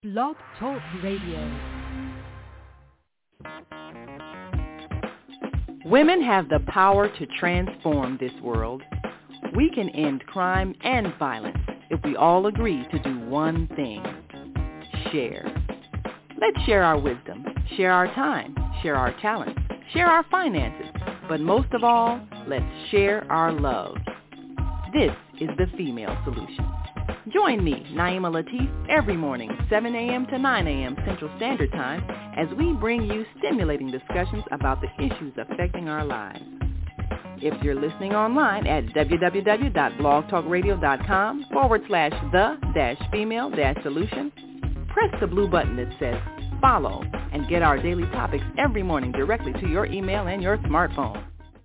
Blog Talk Radio. Women have the power to transform this world. We can end crime and violence if we all agree to do one thing: share. Let's share our wisdom, share our time, share our talents, share our finances, but most of all, let's share our love. This is the Female Solution. Join me, Naima Latif, every morning, 7 a.m. to 9 a.m. Central Standard Time, as we bring you stimulating discussions about the issues affecting our lives. If you're listening online at www.blogtalkradio.com/the-female-solution, press the blue button that says follow and get our daily topics every morning directly to your email and your smartphone.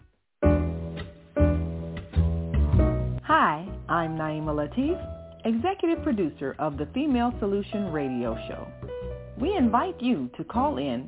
Hi, I'm Naima Latif, Executive Producer of the Female Solution Radio Show. We invite you to call in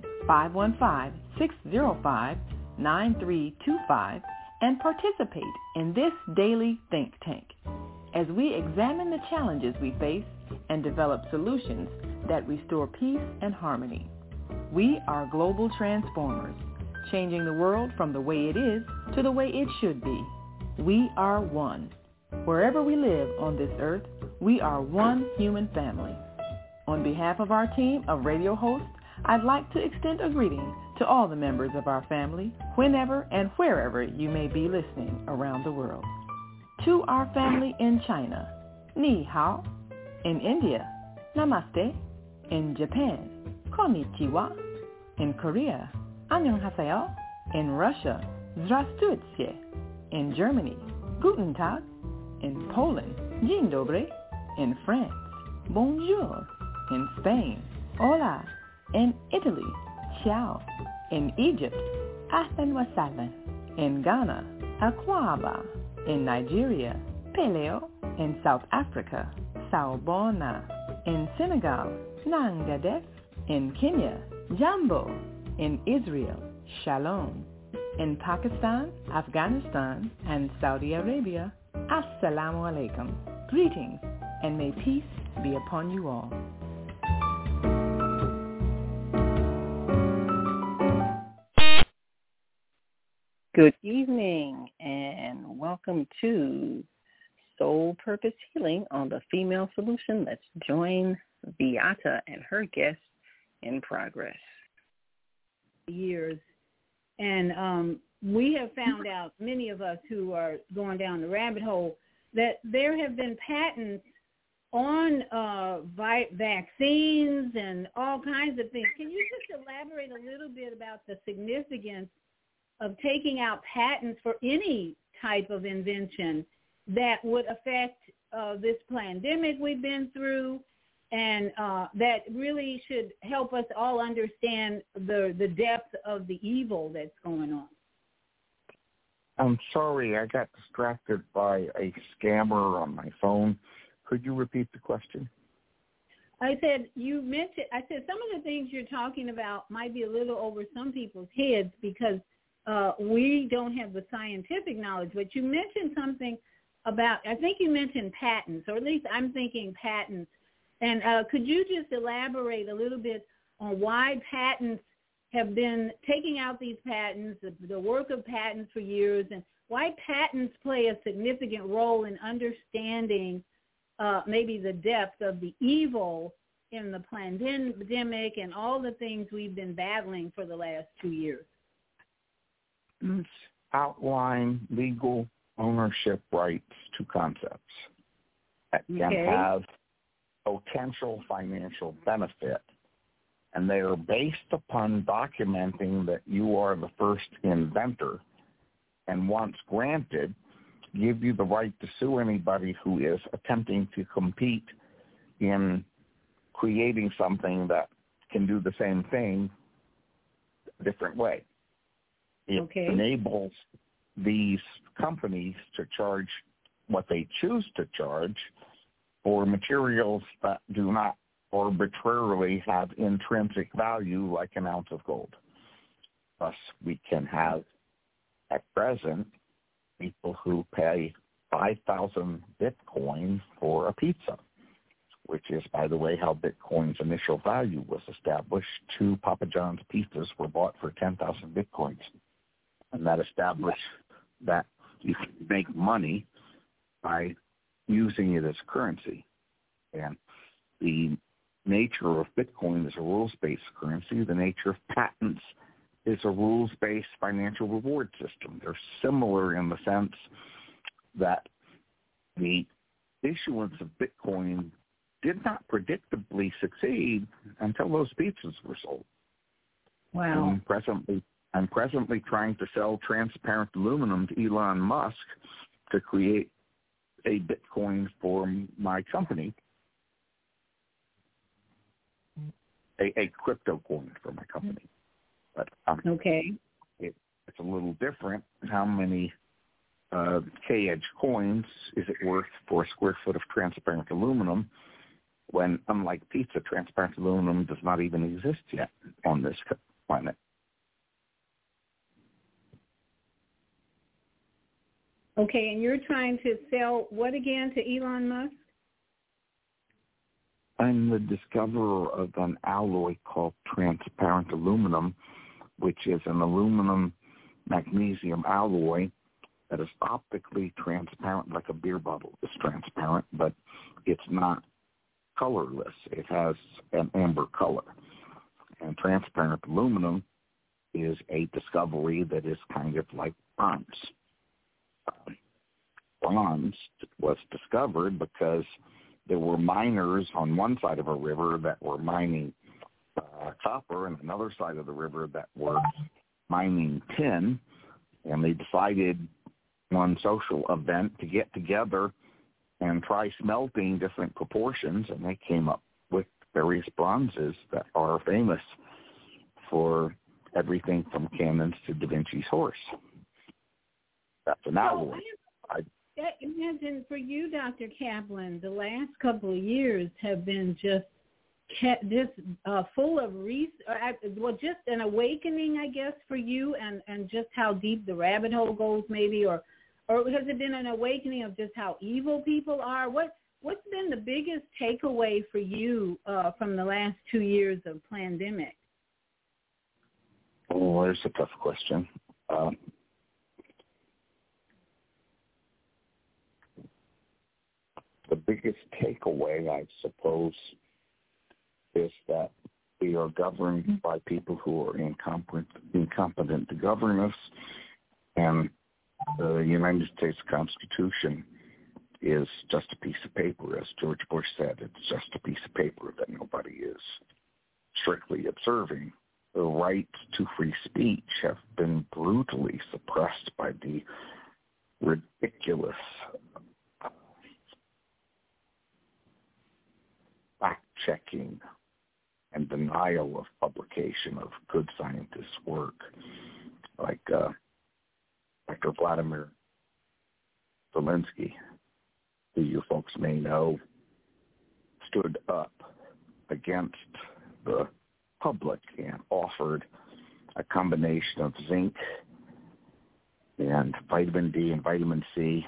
515-605-9325 and participate in this daily think tank as we examine the challenges we face and develop solutions that restore peace and harmony. We are global transformers, changing the world from the way it is to the way it should be. We are one. Wherever we live on this earth, we are one human family. On behalf of our team of radio hosts, I'd like to extend a greeting to all the members of our family, whenever and wherever you may be listening around the world. To our family in China, Ni Hao. In India, Namaste. In Japan, Konnichiwa. In Korea, Annyeonghaseyo. In Russia, Здравствуйте. In Germany, Guten Tag. In Poland, Dzień dobry. In France, Bonjour. In Spain, Hola. In Italy, Ciao. In Egypt, Ahlan wa sahlan. In Ghana, Akwaba. In Nigeria, Peleo. In South Africa, Sawubona. In Senegal, Nangadef. In Kenya, Jambo. In Israel, Shalom. In Pakistan, Afghanistan, and Saudi Arabia, Assalamu alaikum. Greetings, and may peace be upon you all. Good evening, and welcome to Soul Purpose Healing on the Female Solution. Let's join Beata and her guest in progress. Years, and we have found out, many of us who are going down the rabbit hole, that there have been patents on vaccines and all kinds of things. Can you just elaborate a little bit about the significance of taking out patents for any type of invention that would affect this pandemic we've been through, and that really should help us all understand the depth of the evil that's going on? I'm sorry, I got distracted by a scammer on my phone. Could you repeat the question? I said some of the things you're talking about might be a little over some people's heads because we don't have the scientific knowledge, but you mentioned something about, I think you mentioned patents, or at least I'm thinking patents. And could you just elaborate a little bit on why patents have been taking out these patents, the work of patents for years, and why patents play a significant role in understanding maybe the depth of the evil in the pandemic and all the things we've been battling for the last 2 years? Outline legal ownership rights to concepts that can have potential financial benefit, and they are based upon documenting that you are the first inventor, and once granted, give you the right to sue anybody who is attempting to compete in creating something that can do the same thing a different way. It enables these companies to charge what they choose to charge for materials that do not arbitrarily have intrinsic value like an ounce of gold. Thus, we can have, at present, people who pay 5,000 Bitcoin for a pizza. which is, by the way, how Bitcoin's initial value was established. 2 Papa John's pizzas were bought for 10,000 Bitcoins. And that established that you can make money by using it as currency. And the nature of Bitcoin is a rules-based currency. The nature of patents is a rules-based financial reward system. They're similar in the sense that the issuance of Bitcoin did not predictably succeed until those pizzas were sold. Wow. I'm presently trying to sell transparent aluminum to Elon Musk to create a Bitcoin for my company, a crypto coin for my company. But okay, it's a little different. How many K-edge coins is it worth for a square foot of transparent aluminum when, unlike pizza, transparent aluminum does not even exist yet on this planet? Okay, and you're trying to sell what again to Elon Musk? I'm the discoverer of an alloy called transparent aluminum, which is an aluminum magnesium alloy that is optically transparent, like a beer bottle is transparent, but it's not colorless. It has an amber color. And transparent aluminum is a discovery that is kind of like bronze. Bronze was discovered because there were miners on one side of a river that were mining copper and another side of the river that were mining tin, and they decided one social event to get together and try smelting different proportions, and they came up with various bronzes that are famous for everything from cannons to Da Vinci's horse. That's an alloy. Imagine for you, Dr. Kaplan, the last couple of years have been just full of just an awakening, I guess, for you, and just how deep the rabbit hole goes, maybe, or has it been an awakening of just how evil people are? What's been the biggest takeaway for you from the last 2 years of pandemic? Oh, there's a tough question. The biggest takeaway, I suppose, is that we are governed by people who are incompetent to govern us, and the United States Constitution is just a piece of paper. As George Bush said, it's just a piece of paper that nobody is strictly observing. The rights to free speech have been brutally suppressed by the ridiculous fact-checking and denial of publication of good scientists' work, like Dr. Vladimir Zelensky, who you folks may know, stood up against the public and offered a combination of zinc and vitamin D and vitamin C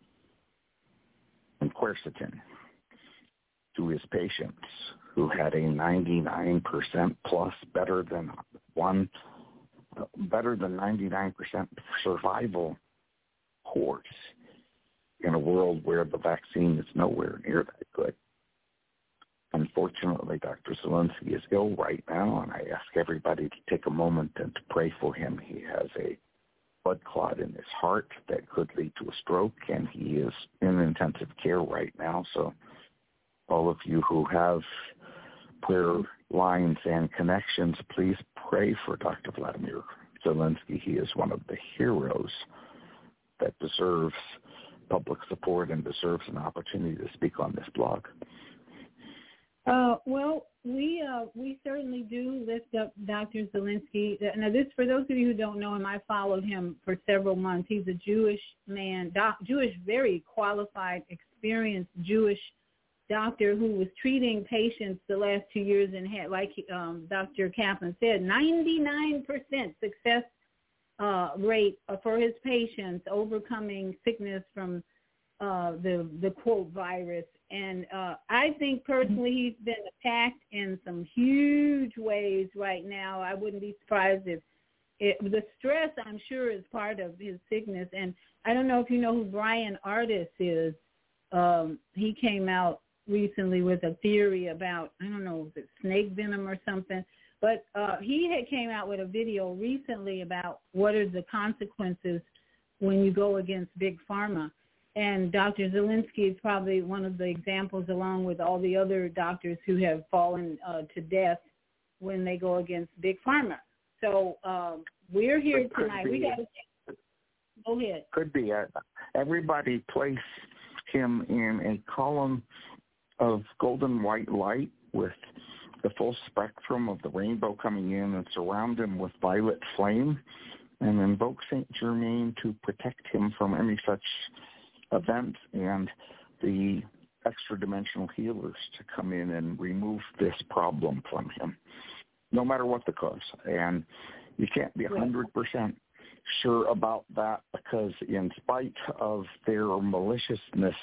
and quercetin to his patients, who had a 99% plus better than 99% survival course in a world where the vaccine is nowhere near that good. Unfortunately, Dr. Zelensky is ill right now, and I ask everybody to take a moment and to pray for him. He has a blood clot in his heart that could lead to a stroke, and he is in intensive care right now. So all of you who have prayer lines and connections, please pray for Dr. Vladimir Zelensky. He is one of the heroes that deserves public support and deserves an opportunity to speak on this blog. Well, we certainly do lift up Dr. Zelensky. Now, this, for those of you who don't know him, I followed him for several months. He's a Jewish man, very qualified, experienced Jewish doctor who was treating patients the last 2 years and had, like Dr. Kaplan said, 99% success rate for his patients, overcoming sickness from the quote virus. And I think personally he's been attacked in some huge ways right now. I wouldn't be surprised if the stress, I'm sure, is part of his sickness. And I don't know if you know who Brian Ardis is. He came out recently with a theory about, I don't know, was it snake venom or something? But he had came out with a video recently about what are the consequences when you go against Big Pharma. And Dr. Zelensky is probably one of the examples, along with all the other doctors who have fallen to death when they go against Big Pharma. So we're here tonight. We got to go ahead. Could be. Everybody place him in a column of golden white light with the full spectrum of the rainbow coming in, and surround him with violet flame, and invoke Saint Germain to protect him from any such events, and the extra-dimensional healers to come in and remove this problem from him, no matter what the cause. And you can't be 100% sure about that, because in spite of their maliciousness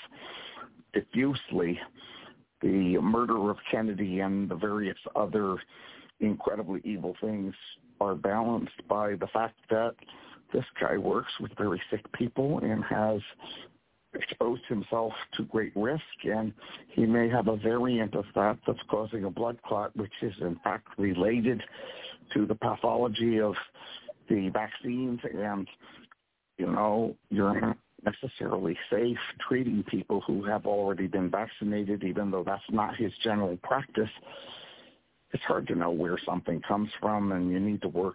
diffusely, the murder of Kennedy and the various other incredibly evil things are balanced by the fact that this guy works with very sick people and has exposed himself to great risk, and he may have a variant of that that's causing a blood clot, which is in fact related to the pathology of the vaccines. And, you know, you're not necessarily safe treating people who have already been vaccinated, even though that's not his general practice. It's hard to know where something comes from, and you need to work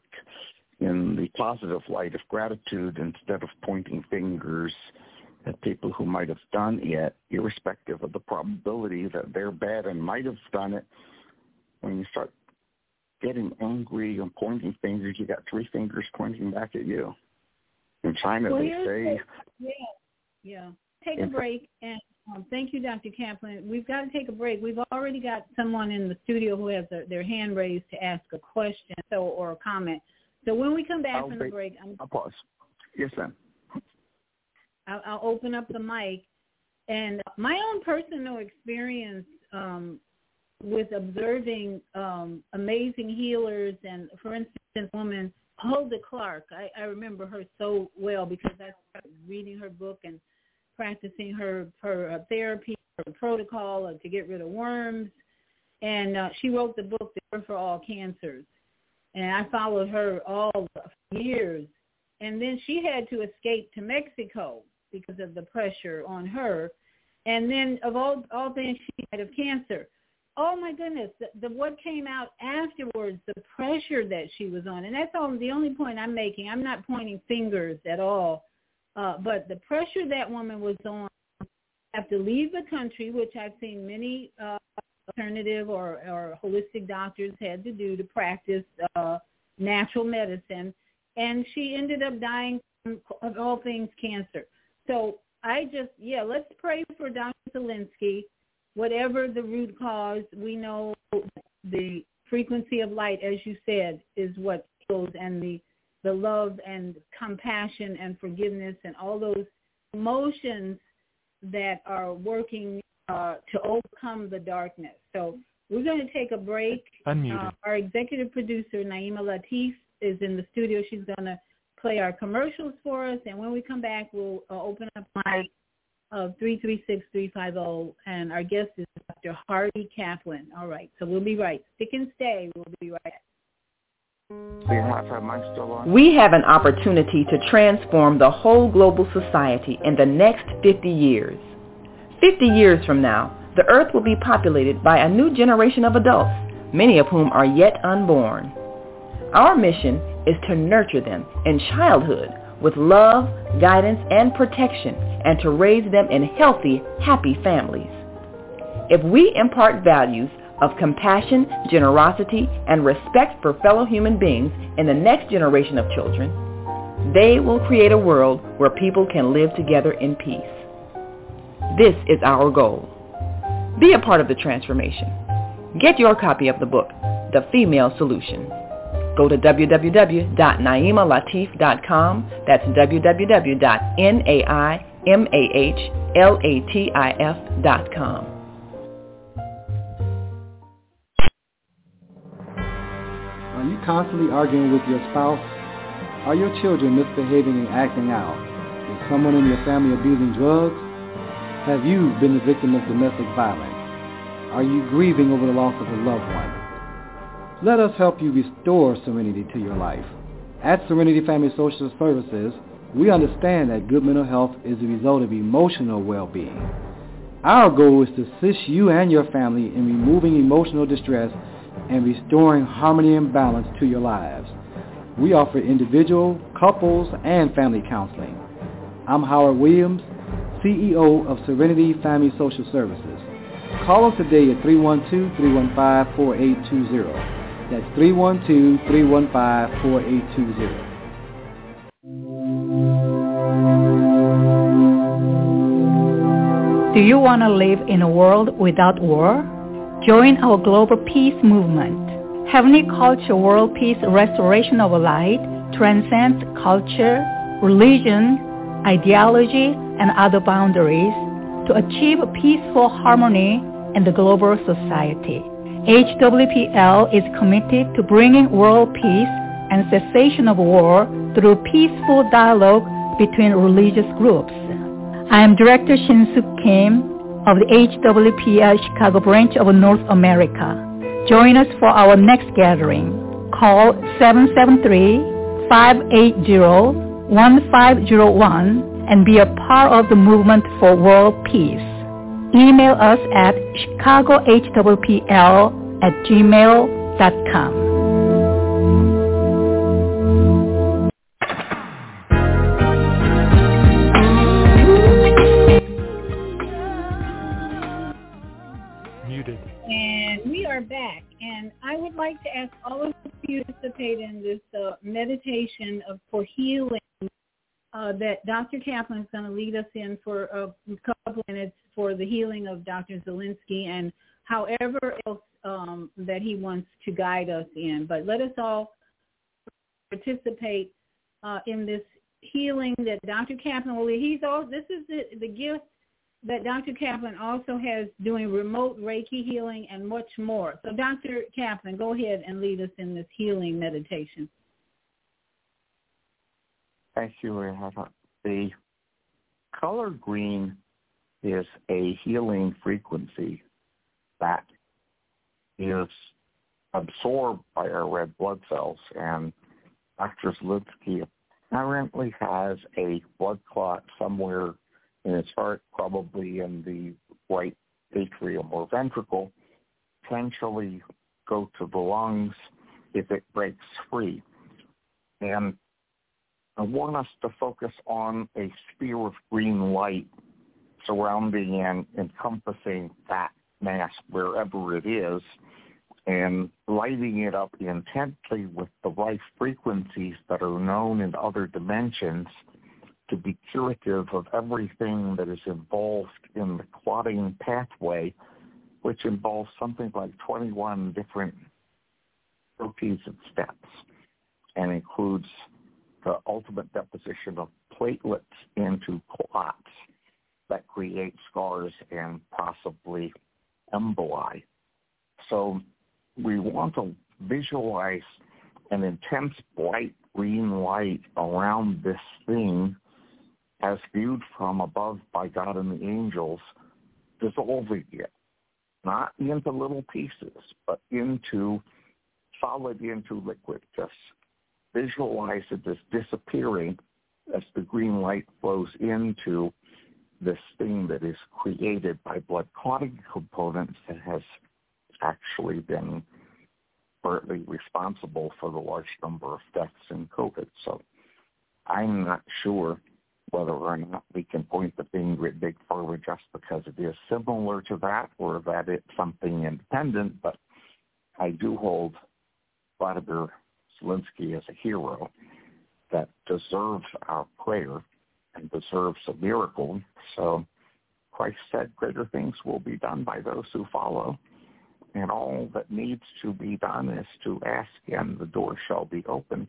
in the positive light of gratitude instead of pointing fingers at people who might have done it, irrespective of the probability that they're bad and might have done it. When you start getting angry and pointing fingers, you got three fingers pointing back at you. In China, they say... Yeah. Take a break, and thank you, Dr. Kaplan. We've got to take a break. We've already got someone in the studio who has their hand raised to ask a question or a comment. So when we come back from the break... I'll pause. Yes, ma'am. I'll open up the mic. And my own personal experience with observing amazing healers, and, for instance, woman, Hulda Clark, I remember her so well because I started reading her book and practicing her therapy, her protocol to get rid of worms. And she wrote the book, The Cure for All Cancers. And I followed her all years. And then she had to escape to Mexico because of the pressure on her. And then of all things, she died of cancer. Oh, my goodness, what came out afterwards, the pressure that she was on. And that's the only point I'm making. I'm not pointing fingers at all. But the pressure that woman was on, have to leave the country, which I've seen many alternative or holistic doctors had to do to practice natural medicine. And she ended up dying of all things cancer. So let's pray for Dr. Zelensky. Whatever the root cause, we know the frequency of light, as you said, is what heals, and the love and compassion and forgiveness and all those emotions that are working to overcome the darkness. So we're going to take a break. Our executive producer, Naima Latif, is in the studio. She's going to play our commercials for us, and when we come back, we'll open up mic of 336-350, and our guest is Dr. Hardy Kaplan. All right, so we'll be right. Stick and stay. We'll be right back. We have an opportunity to transform the whole global society in the next 50 years. 50 years from now, the earth will be populated by a new generation of adults, many of whom are yet unborn. Our mission is to nurture them in childhood with love, guidance, and protection, and to raise them in healthy, happy families. If we impart values of compassion, generosity, and respect for fellow human beings in the next generation of children, they will create a world where people can live together in peace. This is our goal. Be a part of the transformation. Get your copy of the book, The Female Solution. Go to www.naimalatif.com. That's www.naimalatif.com. you constantly arguing with your spouse? Are your children misbehaving and acting out? Is someone in your family abusing drugs? Have you been the victim of domestic violence? Are you grieving over the loss of a loved one? Let us help you restore serenity to your life. At Serenity Family Social Services, we understand that good mental health is the result of emotional well-being. Our goal is to assist you and your family in removing emotional distress and restoring harmony and balance to your lives. We offer individual, couples, and family counseling. I'm Howard Williams, CEO of Serenity Family Social Services. Call us today at 312-315-4820. That's 312-315-4820. Do you want to live in a world without war? Join our global peace movement. Heavenly Culture World Peace Restoration of Light transcends culture, religion, ideology, and other boundaries to achieve peaceful harmony in the global society. HWPL is committed to bringing world peace and cessation of war through peaceful dialogue between religious groups. I am Director Shin-Suk Kim of the HWPL Chicago branch of North America. Join us for our next gathering. Call 773-580-1501 and be a part of the movement for world peace. Email us at chicagohwpl@gmail.com. And we are back, and I would like to ask all of you to participate in this meditation for healing that Dr. Kaplan is going to lead us in for a couple of minutes for the healing of Dr. Zelinsky and however else that he wants to guide us in. But let us all participate in this healing that Dr. Kaplan will lead. This is the gift that Dr. Kaplan also has, doing remote Reiki healing and much more. So Dr. Kaplan, go ahead and lead us in this healing meditation. Thank you, Rehafa. The color green is a healing frequency that is absorbed by our red blood cells, and Dr. Zelinsky apparently has a blood clot somewhere in his heart, probably in the right atrium or ventricle, potentially go to the lungs if it breaks free. And I want us to focus on a sphere of green light surrounding and encompassing that mass wherever it is, and lighting it up intently with the right frequencies that are known in other dimensions to be curative of everything that is involved in the clotting pathway, which involves something like 21 different proteins and steps, and includes the ultimate deposition of platelets into clots that create scars and possibly emboli. So we want to visualize an intense bright green light around this thing as viewed from above by God and the angels, dissolving it, not into little pieces, but into liquid. Just visualize it as disappearing as the green light flows into this thing that is created by blood clotting components that has actually been partly responsible for the large number of deaths in COVID. So I'm not sure whether or not we can point the finger at Big Pharma just because it is similar to that or that it's something independent, but I do hold Vladimir Zelinsky as a hero that deserves our prayer and deserves a miracle. So Christ said greater things will be done by those who follow, and all that needs to be done is to ask, and the door shall be opened.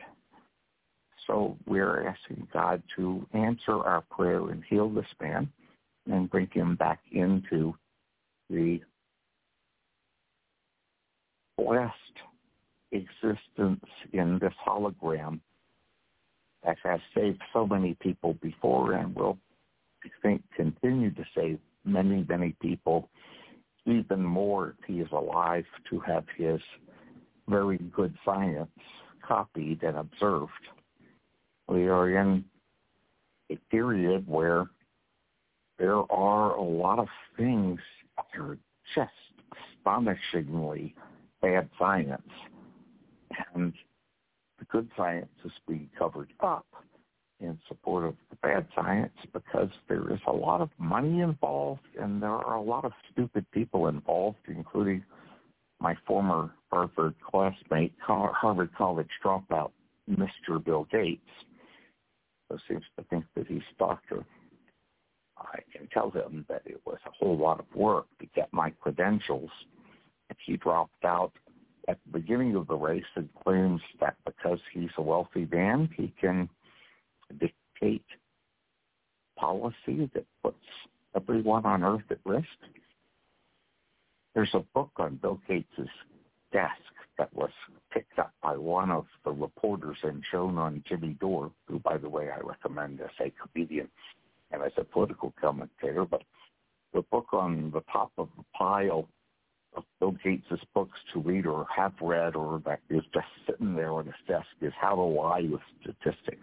So we're asking God to answer our prayer and heal this man and bring him back into the blessed existence in this hologram that has saved so many people before and will, I think, continue to save many, many people, even more if he is alive, to have his very good science copied and observed. We are in a period where there are a lot of things that are just astonishingly bad science. And the good science is being covered up in support of the bad science because there is a lot of money involved and there are a lot of stupid people involved, including my former Harvard classmate, Harvard College dropout, Mr. Bill Gates, who seems to think that he's a doctor. I can tell him that it was a whole lot of work to get my credentials, and he dropped out at the beginning of the race and claims that because he's a wealthy man, he can dictate policy that puts everyone on earth at risk. There's a book on Bill Gates' desk that was picked up by one of the reporters and shown on Jimmy Dore, who, by the way, I recommend as a comedian and as a political commentator. But the book on the top of the pile of Bill Gates' books to read or have read or that is just sitting there on his desk is How to Lie with Statistics.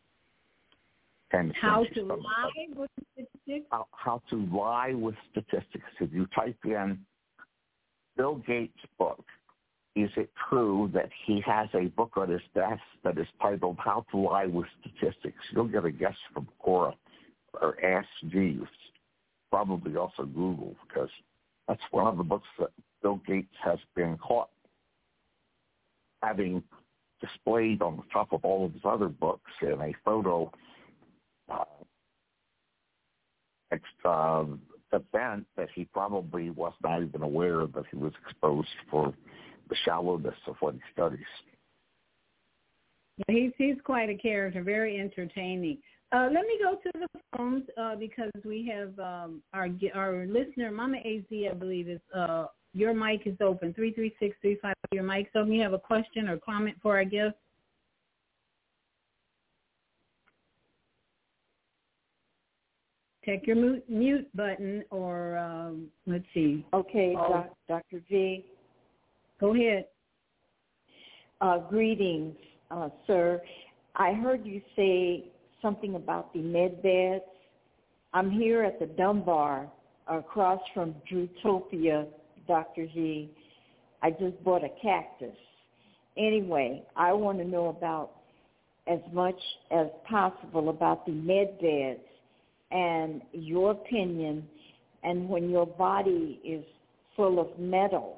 How to lie with statistics? How to lie with statistics. If you type in Bill Gates' book, is it true that he has a book on his desk that is titled How to Lie with Statistics? You'll get a guess from Quora or Ask Jeeves, probably also Google, because that's one of the books that Bill Gates has been caught having displayed on the top of all of his other books in a photo event that he probably was not even aware that he was exposed for the shallowness of what he studies. He's quite a character, very entertaining. Let me go to the phones because we have our listener, Mama AZ, I believe, is your mic is open, 336-35. Your mic's open. You have a question or comment for our guest? Check your mute button or let's see. Okay, Dr. V. Go ahead. Greetings, sir. I heard you say something about the med beds. I'm here at the Dunbar across from Drewtopia, Dr. G. I just bought a cactus. Anyway, I want to know about as much as possible about the med beds and your opinion, and when your body is full of metal,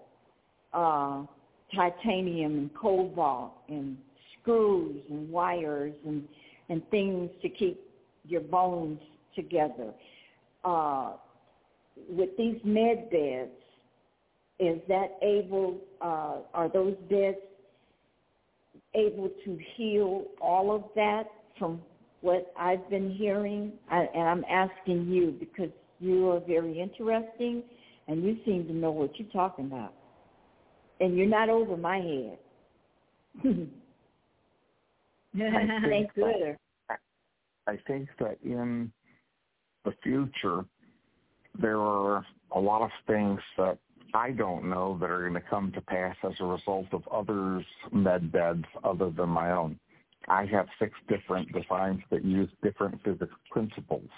titanium and cobalt and screws and wires and things to keep your bones together. With these med beds, is that able, are those beds able to heal all of that from what I've been hearing? And I'm asking you because you are very interesting and you seem to know what you're talking about. And you're not over my head. Thanks, sir. I think that in the future, there are a lot of things that I don't know that are going to come to pass as a result of others' med beds other than my own. I have 6 different designs that use different physics principles.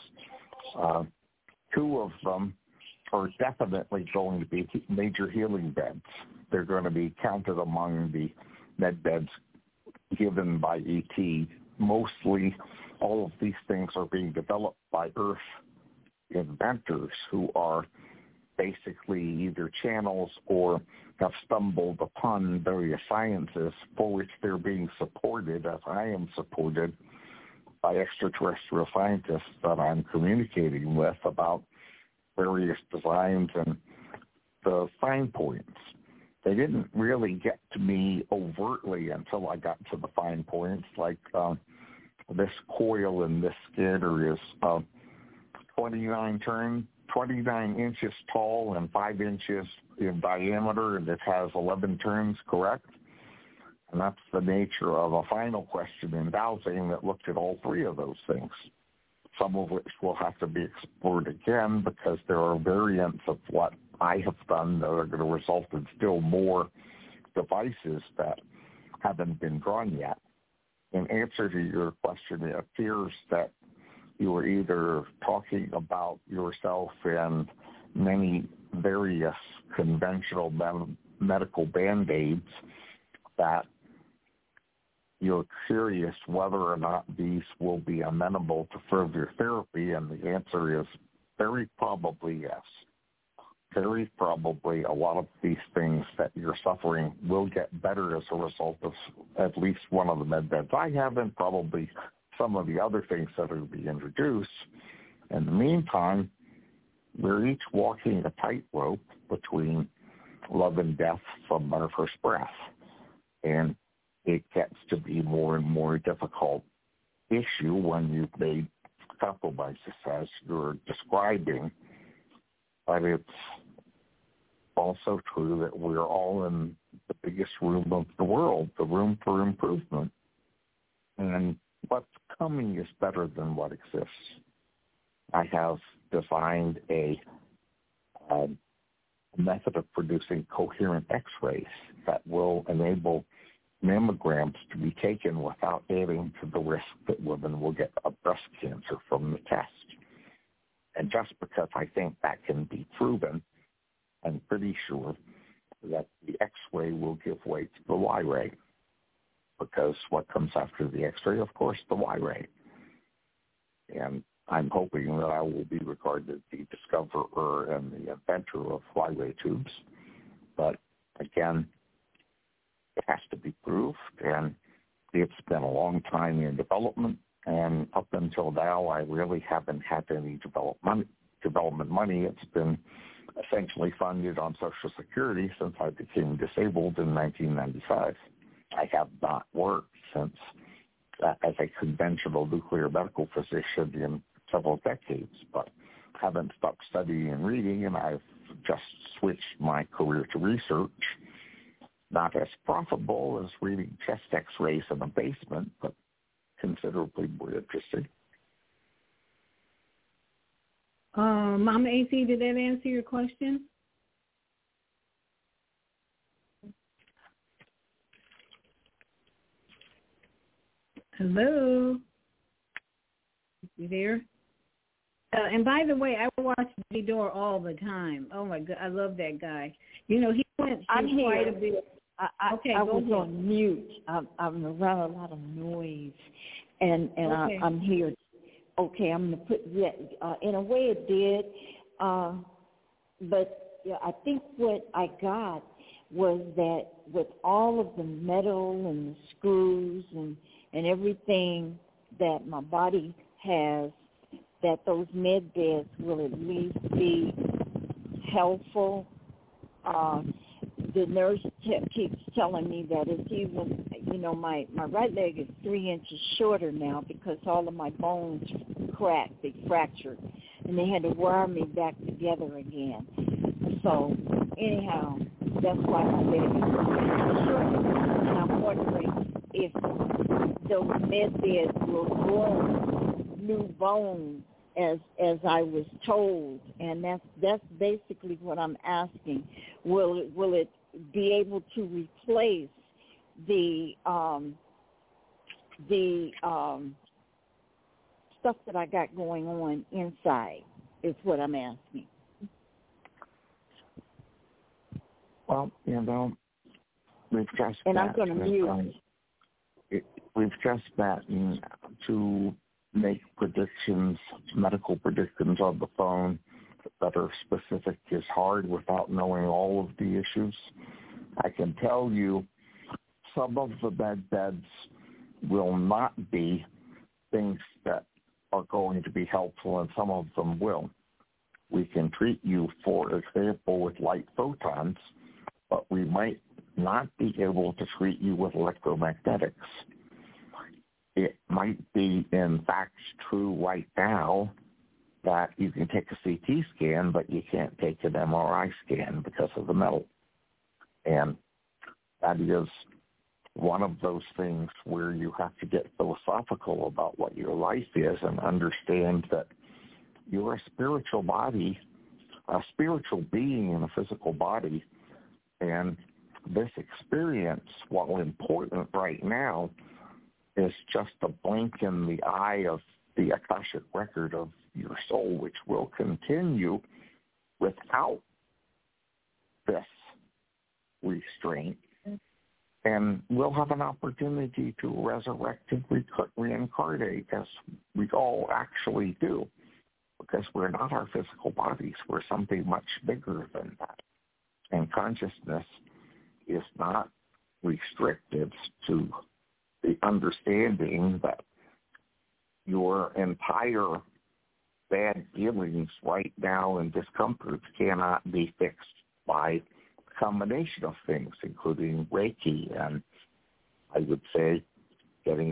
2 of them are definitely going to be major healing beds. They're going to be counted among the med beds given by ET. Mostly all of these things are being developed by Earth inventors who are basically either channels or have stumbled upon various sciences for which they're being supported, as I am supported, by extraterrestrial scientists that I'm communicating with about various designs and the fine points. They didn't really get to me overtly until I got to the fine points, like this coil in this scanner is 29 inches tall and 5 inches in diameter, and it has 11 turns, correct? And that's the nature of a final question in dowsing that looked at all three of those things, some of which will have to be explored again because there are variants of what I have done that are going to result in still more devices that haven't been drawn yet. In answer to your question, it appears that you were either talking about yourself in many various conventional medical Band-Aids that you're curious whether or not these will be amenable to further therapy, and the answer is very probably yes. Very probably a lot of these things that you're suffering will get better as a result of at least one of the med beds I have, and probably some of the other things that will be introduced. In the meantime, we're each walking a tightrope between love and death from our first breath. And it gets to be more and more difficult issue when you've made compromises as you're describing. But it's also true that we're all in the biggest room of the world, the room for improvement. And what's coming is better than what exists. I have designed a method of producing coherent X-rays that will enable mammograms to be taken without adding to the risk that women will get a breast cancer from the test. And just because I think that can be proven, I'm pretty sure that the X-ray will give way to the Y-ray, because what comes after the X-ray, of course, the Y-ray. And I'm hoping that I will be regarded the discoverer and the inventor of Y-ray tubes. But again, it has to be proved, and it's been a long time in development. And up until now, I really haven't had any development money. It's been essentially funded on Social Security since I became disabled in 1995. I have not worked since as a conventional nuclear medical physician in several decades, but haven't stopped studying and reading, and I've just switched my career to research. Not as profitable as reading chest X-rays in a basement, but considerably more interesting. Mama AC, did that answer your question? Hello? You there? And by the way, I watch Jay Door all the time. Oh my God, I love that guy. You know, he went through quite a bit. I was on mute. I'm around a lot of noise, and okay. I'm here. Okay, I'm going to put that. In a way, it did, but yeah, I think what I got was that with all of the metal and the screws and everything that my body has, that those med beds will at least be helpful. The nurse keeps telling me that it's even, my right leg is 3 inches shorter now because all of my bones cracked, they fractured, and they had to wire me back together again. So anyhow, that's why my leg is shorter. And I'm wondering if those med beds will grow new bone as I was told, and that's basically what I'm asking. Will it be able to replace the stuff that I got going on inside? Is what I'm asking. Well, we've just and I'm going to mute. We've just met to make predictions, medical predictions on the phone that are specific is hard without knowing all of the issues. I can tell you some of the med beds will not be things that are going to be helpful, and some of them will. We can treat you, for example, with light photons, but we might not be able to treat you with electromagnetics. It might be, in fact, true right now that you can take a CT scan, but you can't take an MRI scan because of the metal. And that is one of those things where you have to get philosophical about what your life is and understand that you're a spiritual body, a spiritual being in a physical body. And this experience, while important right now, is just a blink in the eye of the Akashic record of your soul, which will continue without this restraint. And we'll have an opportunity to resurrect and reincarnate, as we all actually do, because we're not our physical bodies. We're something much bigger than that. And consciousness is not restricted to the understanding that your entire bad feelings right now and discomforts cannot be fixed by a combination of things, including Reiki and, I would say, getting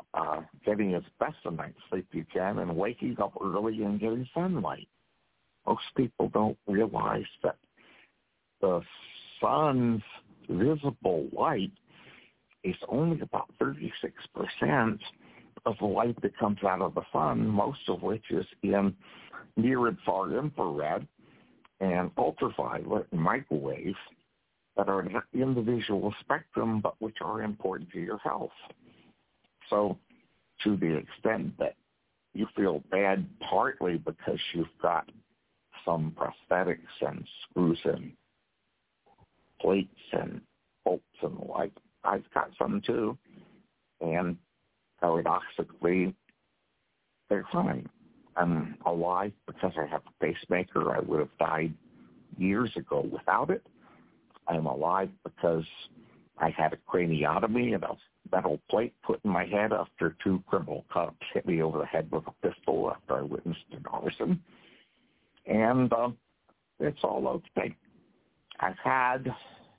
as best a night's sleep you can and waking up early and getting sunlight. Most people don't realize that the sun's visible light is only about 36% of the light that comes out of the sun, most of which is in near and far infrared and ultraviolet and microwaves that are not in the visual spectrum, but which are important to your health. So to the extent that you feel bad partly because you've got some prosthetics and screws and plates and bolts and the like, I've got some too, and paradoxically, they're fine. I'm alive because I have a pacemaker. I would have died years ago without it. I'm alive because I had a craniotomy and a metal plate put in my head after 2 criminal cops hit me over the head with a pistol after I witnessed an arson. And it's all okay. I've had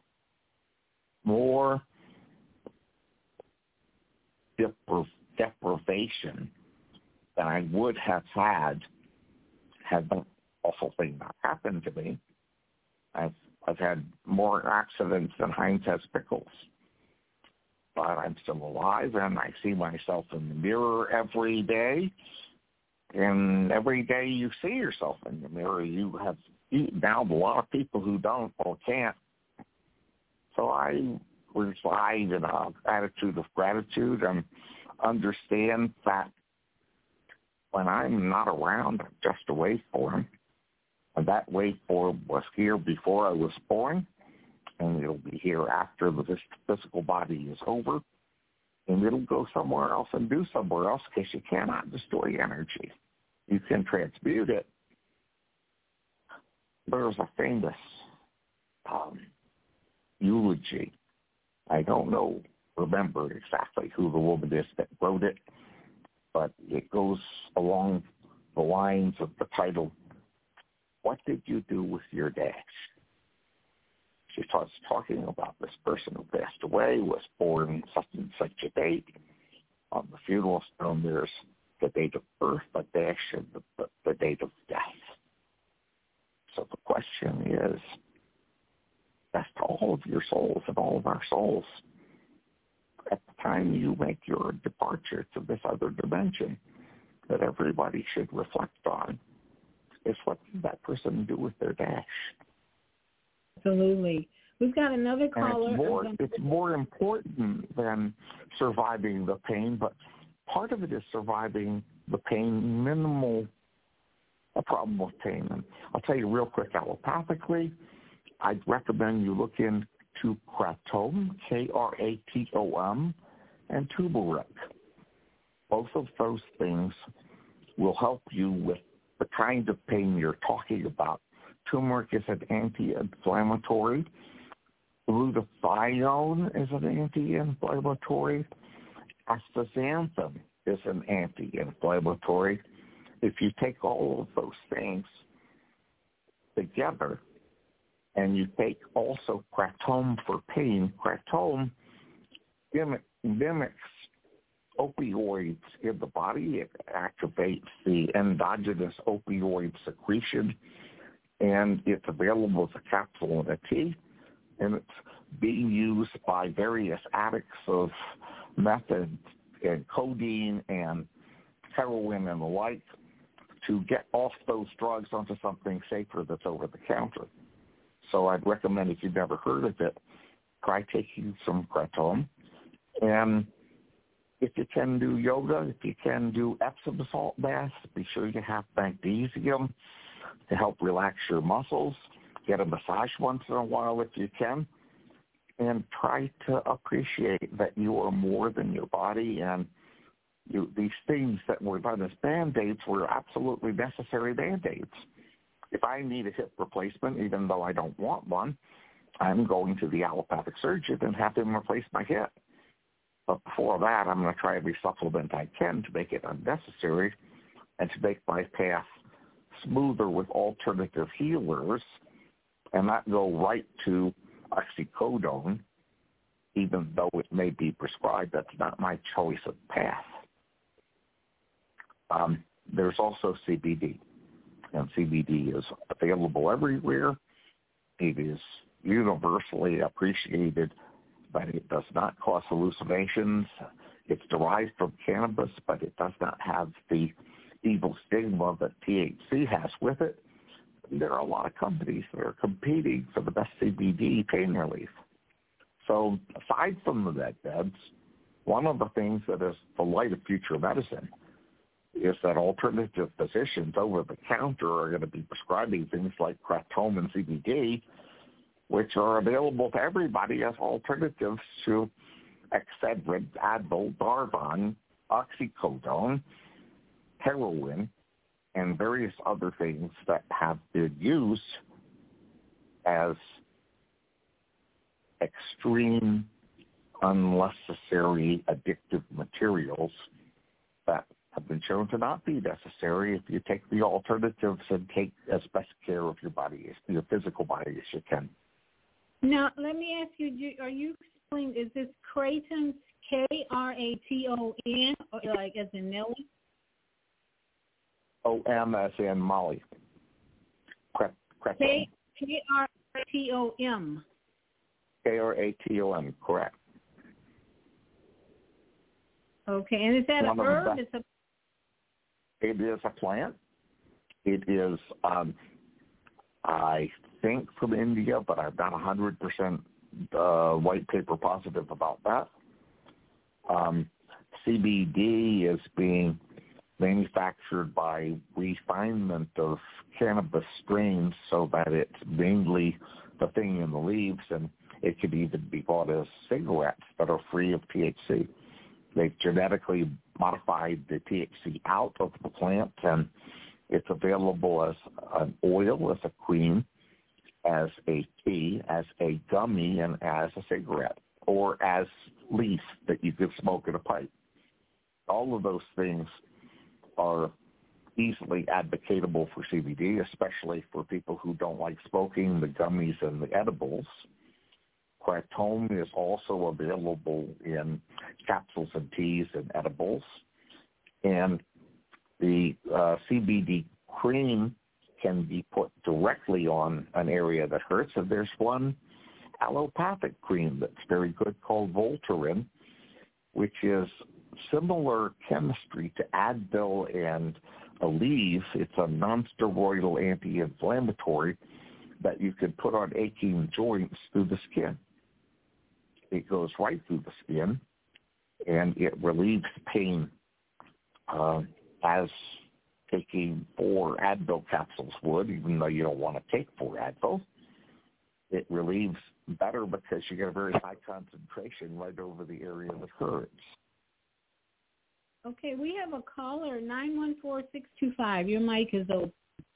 more deprivation than I would have had the awful thing not happened to me. I've had more accidents than Heinz has pickles. But I'm still alive, and I see myself in the mirror every day. And every day you see yourself in the mirror, now a lot of people who don't or can't. So I reside in an attitude of gratitude and understand that when I'm not around, I'm just a waveform. And that waveform was here before I was born, and it'll be here after the physical body is over, and it'll go somewhere else and do somewhere else because you cannot destroy energy. You can transmute it. There's a famous eulogy. I don't remember exactly who the woman is that wrote it, but it goes along the lines of the title, "What did you do with your dash?" She starts talking about this person who passed away, was born such and such a date. On the funeral stone, there's the date of birth, the dash, and the date of death. So the question is, as to all of your souls and all of our souls, at the time you make your departure to this other dimension that everybody should reflect on, is what did that person do with their dash? Absolutely. We've got another caller. It's more important than surviving the pain, but part of it is surviving the pain, minimal a problem with pain. And I'll tell you real quick, allopathically, I'd recommend you look into kratom, Kratom, and turmeric. Both of those things will help you with the kind of pain you're talking about. Turmeric is an anti-inflammatory. Glutathione is an anti-inflammatory. Astaxanthin is an anti-inflammatory. If you take all of those things together and you take also kratom for pain, kratom mimics opioids in the body. It activates the endogenous opioid secretion, and it's available as a capsule and a tea. And it's being used by various addicts of meth and codeine and heroin and the like to get off those drugs onto something safer that's over the counter. So I'd recommend, if you've never heard of it, try taking some Kratom. And if you can do yoga, if you can do Epsom salt baths, be sure you have magnesium to help relax your muscles. Get a massage once in a while if you can. And try to appreciate that you are more than your body, and these things that were done as Band-Aids were absolutely necessary Band-Aids. If I need a hip replacement, even though I don't want one, I'm going to the allopathic surgeon and have him replace my hip. But before that, I'm going to try every supplement I can to make it unnecessary and to make my path smoother with alternative healers and not go right to oxycodone, even though it may be prescribed. That's not my choice of path. There's also CBD, and CBD is available everywhere. It is universally appreciated, but it does not cause hallucinations. It's derived from cannabis, but it does not have the evil stigma that THC has with it. There are a lot of companies that are competing for the best CBD pain relief. So aside from the med beds, one of the things that is the light of future medicine is that alternative physicians over the counter are going to be prescribing things like Kratom and CBD, which are available to everybody as alternatives to Excedrin, Advil, Darvon, oxycodone, heroin, and various other things that have been used as extreme, unnecessary, addictive materials that have been shown to not be necessary if you take the alternatives and take as best care of your body, your physical body as you can. Now, let me ask you, are you spelling, is this Kratom, Kraton, or like as in Nelly? O-M as in Molly. Kratom. Kratom, correct. Okay, and is that a herb? It is a plant. It is, I think, from India, but I'm not 100% white paper positive about that. CBD is being manufactured by refinement of cannabis strains so that it's mainly the thing in the leaves, and it could even be bought as cigarettes that are free of THC. They've genetically modified the THC out of the plant, and it's available as an oil, as a cream, as a tea, as a gummy, and as a cigarette, or as leaf that you could smoke in a pipe. All of those things are easily advocatable for CBD, especially for people who don't like smoking, the gummies and the edibles. Kratom is also available in capsules and teas and edibles. And the CBD cream can be put directly on an area that hurts. And there's one allopathic cream that's very good called Voltaren, which is similar chemistry to Advil and Aleve. It's a non-steroidal anti-inflammatory that you can put on aching joints through the skin. It goes right through the skin, and it relieves pain as taking 4 Advil capsules would, even though you don't want to take 4 Advil. It relieves better because you get a very high concentration right over the area that hurts. Okay, we have a caller, 914-625. Your mic is open.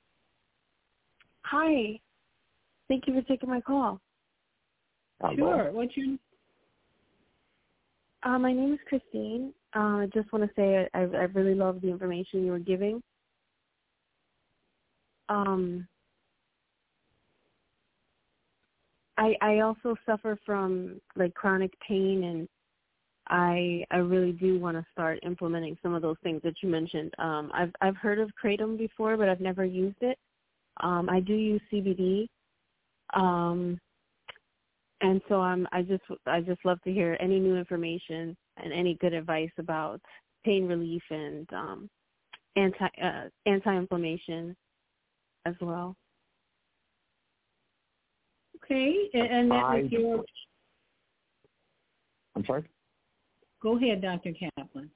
Hi. Thank you for taking my call. Hello. Sure. What's your name? My name is Christine. I just want to say I really love the information you were giving. I also suffer from like chronic pain, and I really do want to start implementing some of those things that you mentioned. I've heard of Kratom before, but I've never used it. I do use CBD. And so I just love to hear any new information and any good advice about pain relief and anti-inflammation as well. Okay, and that was your... I'm sorry? Go ahead, Dr. Kaplan.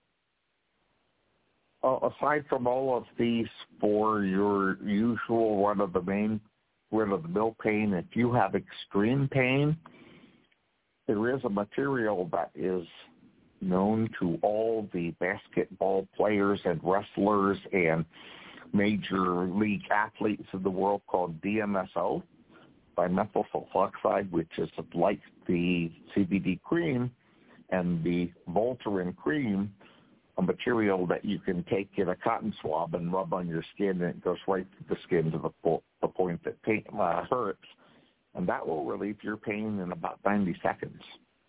Aside from all of these, for your usual run-of-the-mill pain, if you have extreme pain, there is a material that is known to all the basketball players and wrestlers and major league athletes in the world called DMSO, dimethyl sulfoxide, which is like the CBD cream, and the Voltaren cream, a material that you can take in a cotton swab and rub on your skin, and it goes right to the skin to the point that pain hurts, and that will relieve your pain in about 90 seconds.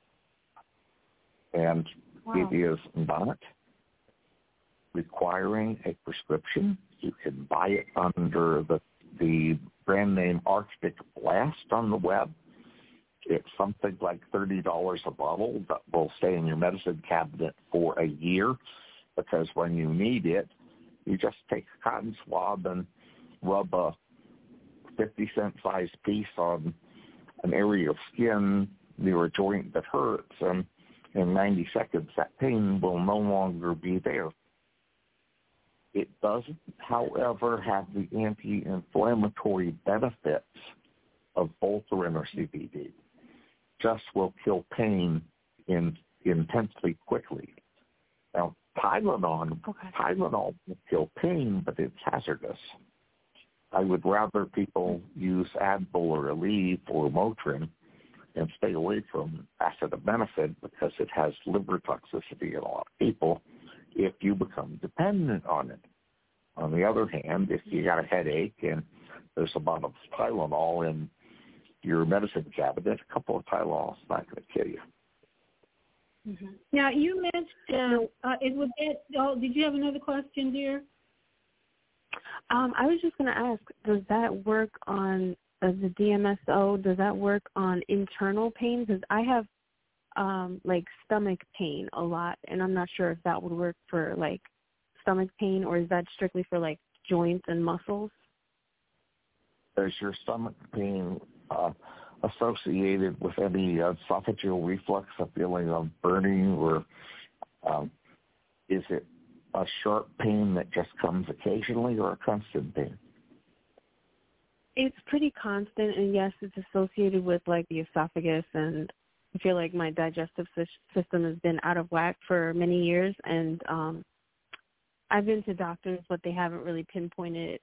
And It is not requiring a prescription. You can buy it under the brand name Arctic Blast on the web. It's something like $30 a bottle that will stay in your medicine cabinet for a year, because when you need it, you just take a cotton swab and rub a 50-cent size piece on an area of skin near a joint that hurts, and in 90 seconds that pain will no longer be there. It doesn't, however, have the anti-inflammatory benefits of Voltaren or CBD. Just will kill pain intensely quickly. Now, Tylenol will kill pain, but it's hazardous. I would rather people use Advil or Aleve or Motrin and stay away from acetaminophen, because it has liver toxicity in a lot of people if you become dependent on it. On the other hand, if you got a headache and there's a bottle of Tylenol in your medicine cabinet, a couple of Tylenol is not going to kill you. Mm-hmm. Now, you mentioned, did you have another question, dear? I was just going to ask, does that work on the DMSO? Does that work on internal pain? Because I have stomach pain a lot, and I'm not sure if that would work for stomach pain, or is that strictly for joints and muscles? Is your stomach pain associated with any esophageal reflux, a feeling of burning, or is it a sharp pain that just comes occasionally, or a constant pain? It's pretty constant, and yes, it's associated with the esophagus, and I feel like my digestive system has been out of whack for many years, and I've been to doctors, but they haven't really pinpointed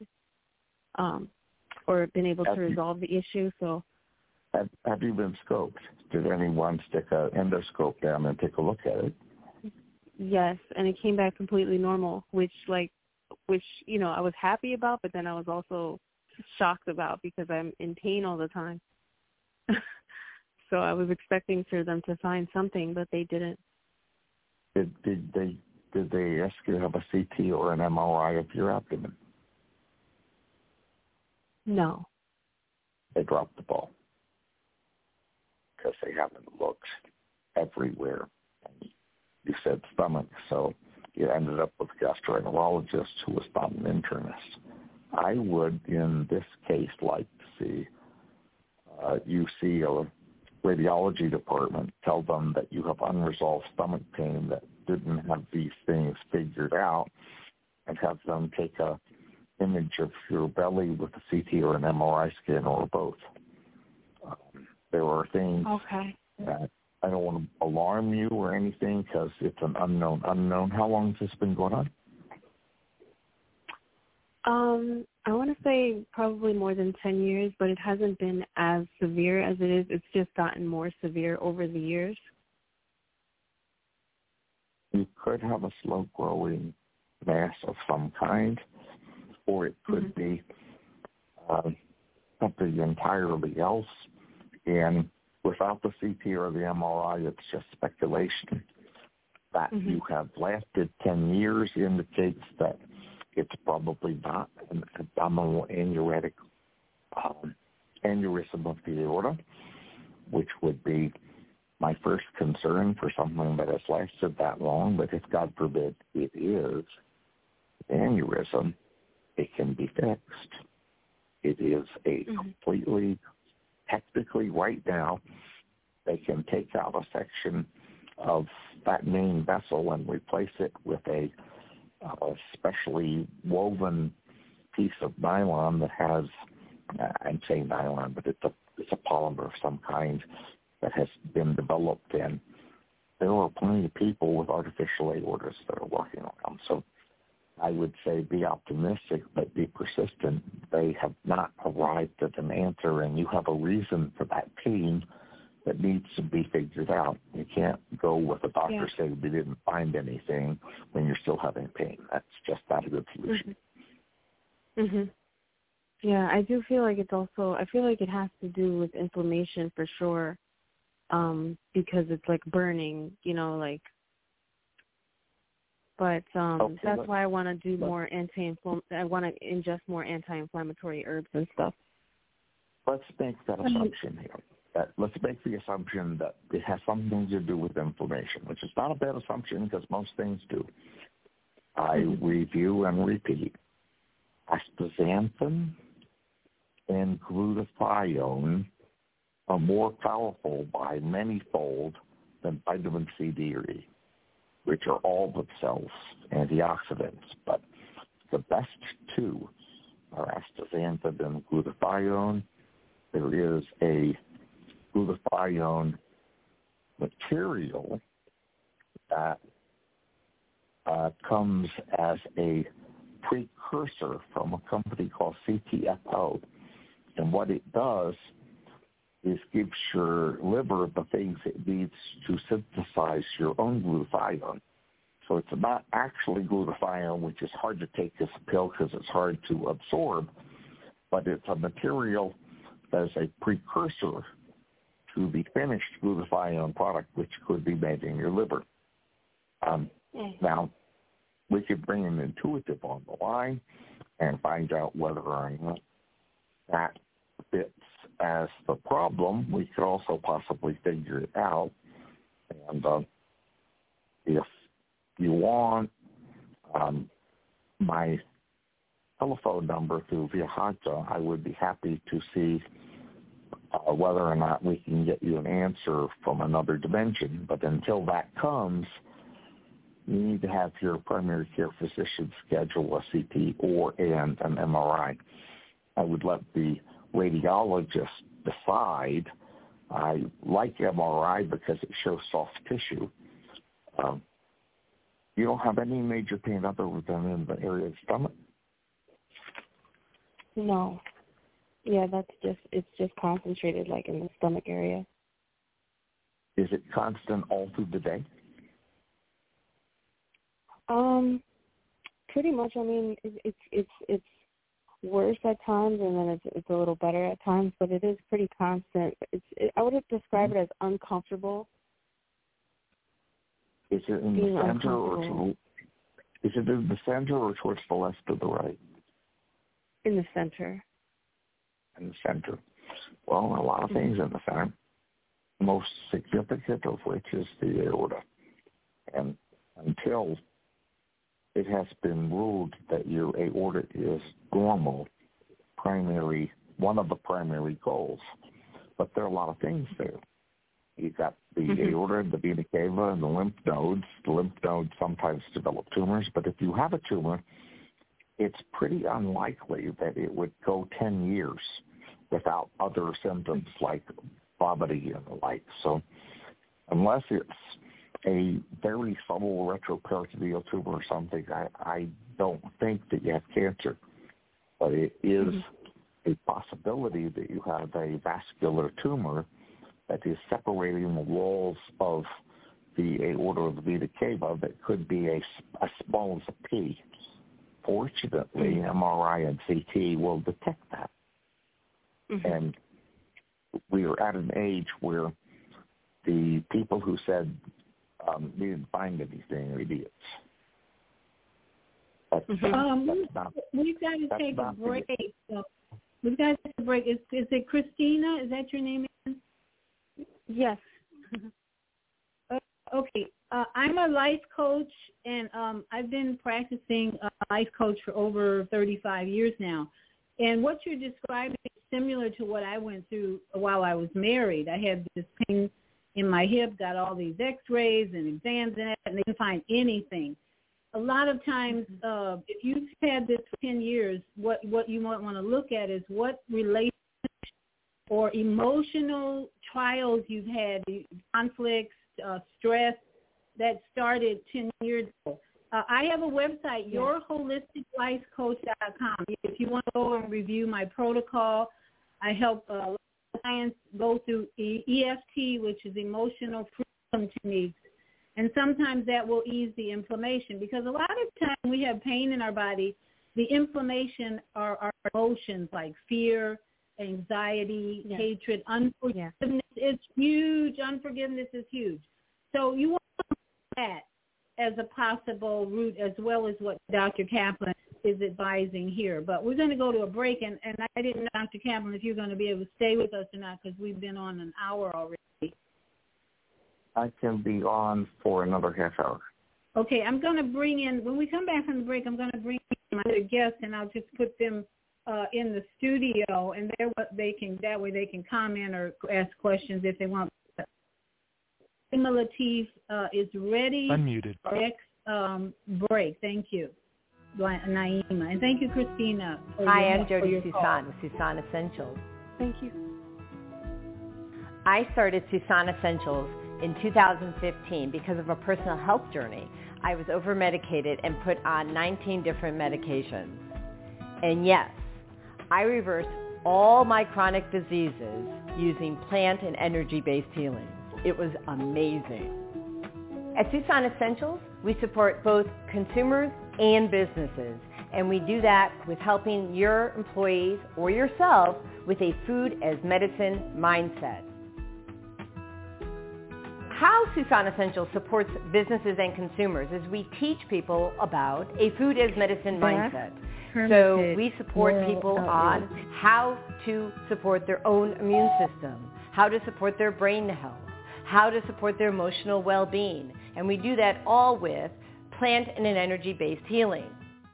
or been able to resolve the issue. So, have you been scoped? Did anyone stick an endoscope down and take a look at it? Yes, and it came back completely normal, which I was happy about, but then I was also shocked about, because I'm in pain all the time. So I was expecting for them to find something, but they didn't. Did they ask you to have a CT or an MRI of your abdomen? No. They dropped the ball, because they haven't looked everywhere. You said stomach, so you ended up with a gastroenterologist who was not an internist. I would, in this case, like to see you see a radiology department, tell them that you have unresolved stomach pain that didn't have these things figured out, and have them take a image of your belly with a CT or an MRI scan, or both. There are things that I don't want to alarm you or anything, because it's an unknown. How long has this been going on? I want to say probably more than 10 years, but it hasn't been as severe as it is. It's just gotten more severe over the years. You could have a slow-growing mass of some kind, or it could be something entirely else. And without the CT or the MRI, it's just speculation. That you have lasted 10 years indicates that it's probably not an abdominal aneurysm of the aorta. which would be my first concern for something that has lasted that long. But if, God forbid, it is aneurysm, it can be fixed. It is a completely, technically right now, they can take out a section of that main vessel and replace it with a specially woven piece of nylon that has, I'm saying nylon, but it's a polymer of some kind that has been developed, and there are plenty of people with artificial aortas that are working on them. So I would say be optimistic, but be persistent. They have not arrived at an answer, and you have a reason for that pain that needs to be figured out. You can't go with a doctor saying we didn't find anything when you're still having pain. That's just not a good solution. Yeah, I do feel like it's also, I feel like it has to do with inflammation for sure, because it's like burning, but that's why I want to do more I want to ingest more anti-inflammatory herbs and stuff. Let's make that assumption here. Let's make the assumption that it has something to do with inflammation, which is not a bad assumption because most things do. I review and repeat. Astaxanthin and glutathione are more powerful by many-fold than vitamin C, D, or E, which are all themselves antioxidants. But the best two are astaxanthin and glutathione. There is a glutathione material that comes as a precursor from a company called CTFO. And what it does is gives your liver the things it needs to synthesize your own glutathione. So it's not actually glutathione, which is hard to take as a pill because it's hard to absorb, but it's a material that is a precursor to the finished glutathione product, which could be made in your liver. Now, we could bring an intuitive on the line and find out whether or not that fits as the problem. We could also possibly figure it out. And if you want my telephone number through Viaja, I would be happy to see whether or not we can get you an answer from another dimension. But until that comes, you need to have your primary care physician schedule a CT and an MRI. I would let the radiologist decide. I like MRI because it shows soft tissue. You don't have any major pain other than in the area of the stomach? No. Yeah, it's just concentrated like in the stomach area. Is it constant all through the day? Pretty much. I mean, it's worse at times, and then it's a little better at times, but it is pretty constant. I would describe it as uncomfortable. Is it in the center or towards the left or the right? In the center. In the center. Well, a lot of things in the center. Most significant of which is the aorta. And until it has been ruled that your aorta is normal, one of the primary goals. But there are a lot of things there. You've got the aorta, the vena cava, and the lymph nodes. The lymph nodes sometimes develop tumors, but if you have a tumor, it's pretty unlikely that it would go 10 years without other symptoms like vomiting and the like. So unless it's a very subtle retroperitoneal tumor or something, I don't think that you have cancer. But it is a possibility that you have a vascular tumor that is separating the walls of the aorta or the vena cava that could be as small as a pea. Fortunately, MRI and CT will detect that. And we are at an age where the people who said we didn't find anything are idiots. We've got to take a break. So we've got to take a break. Is it Christina? Is that your name? Yes. Okay. I'm a life coach, and I've been practicing life coach for over 35 years now. And what you're describing is similar to what I went through while I was married. I had this pain in my hip, got all these x-rays and exams in it, and they didn't find anything. A lot of times, if you've had this for 10 years, what you might want to look at is what relationship or emotional trials you've had, conflicts, stress that started 10 years ago. I have a website, yourholisticlifecoach.com. If you want to go and review my protocol, I help clients go through EFT, which is emotional freedom techniques. And sometimes that will ease the inflammation, because a lot of times we have pain in our body. The inflammation are our emotions like fear, anxiety, hatred, unforgiveness is huge. Unforgiveness is huge. So you want to look at that as a possible route, as well as what Dr. Kaplan is advising here. But we're going to go to a break, and I didn't know, Dr. Kaplan, if you're going to be able to stay with us or not, because we've been on an hour already. I can be on for another half hour. Okay, I'm going to bring in, when we come back from the break, I'm going to bring in my other guests, and I'll just put them in the studio, and that way they can comment or ask questions if they want. Naima Latif is ready. Unmuted. For next break. Thank you, Naima, and thank you, Christina. Hi, I'm Jody Susan with Susan Essentials. Thank you. I started Susan Essentials in 2015 because of a personal health journey. I was over-medicated and put on 19 different medications. And yes, I reversed all my chronic diseases using plant and energy-based healing. It was amazing. At Susan Essentials, we support both consumers and businesses, and we do that with helping your employees or yourself with a food as medicine mindset. How Susan Essentials supports businesses and consumers is we teach people about a food as medicine mindset. So we support people on how to support their own immune system, how to support their brain health, how to support their emotional well-being. And we do that all with plant and an energy-based healing.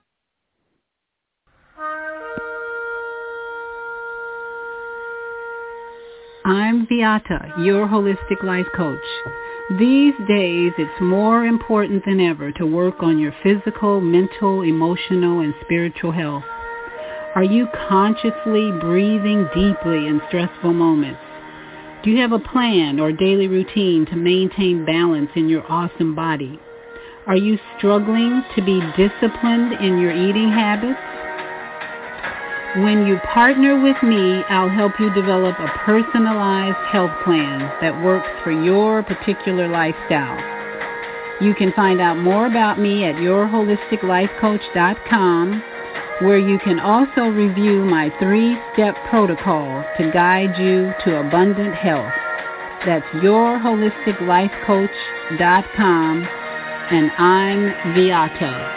I'm Beata, your holistic life coach. These days, it's more important than ever to work on your physical, mental, emotional, and spiritual health. Are you consciously breathing deeply in stressful moments? Do you have a plan or daily routine to maintain balance in your awesome body? Are you struggling to be disciplined in your eating habits? When you partner with me, I'll help you develop a personalized health plan that works for your particular lifestyle. You can find out more about me at yourholisticlifecoach.com, where you can also review my 3-step protocol to guide you to abundant health. That's yourholisticlifecoach.com, and I'm Beata.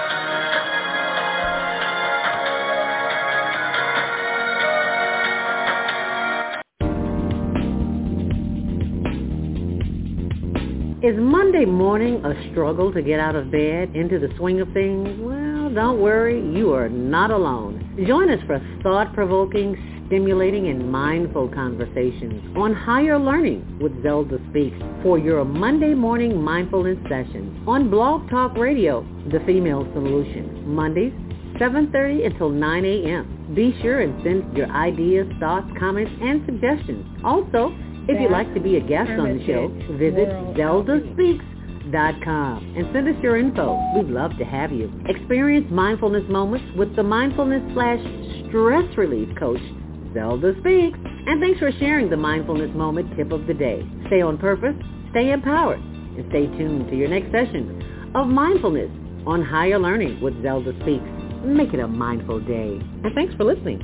Is Monday morning a struggle to get out of bed, into the swing of things? Well, don't worry, you are not alone. Join us for thought-provoking, stimulating, and mindful conversations on Higher Learning with Zelda Speaks for your Monday morning mindfulness sessions on Blog Talk Radio, The Female Solution, Mondays, 7:30 until 9 a.m. Be sure and send your ideas, thoughts, comments, and suggestions. Also, if you'd like to be a guest on the show, visit ZeldaSpeaks.com and send us your info. We'd love to have you. Experience mindfulness moments with the mindfulness/stress relief coach, Zelda Speaks. And thanks for sharing the mindfulness moment tip of the day. Stay on purpose, stay empowered, and stay tuned to your next session of mindfulness on Higher Learning with Zelda Speaks. Make it a mindful day. And thanks for listening.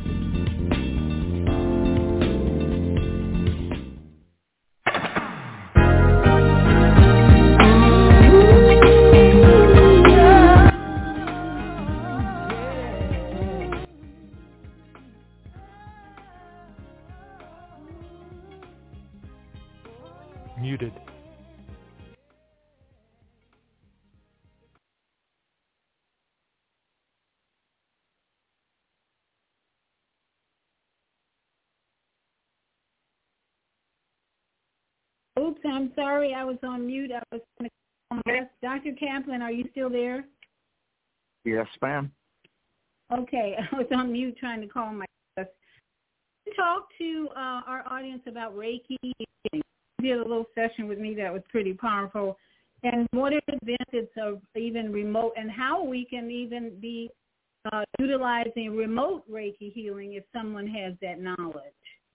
Oops, I'm sorry. I was on mute. I was going to call Dr. Kaplan, are you still there? Yes, ma'am. Okay, I was on mute trying to call my guest. Talk to our audience about Reiki. You did a little session with me that was pretty powerful. And what are the benefits of even remote, and how we can even be utilizing remote Reiki healing if someone has that knowledge?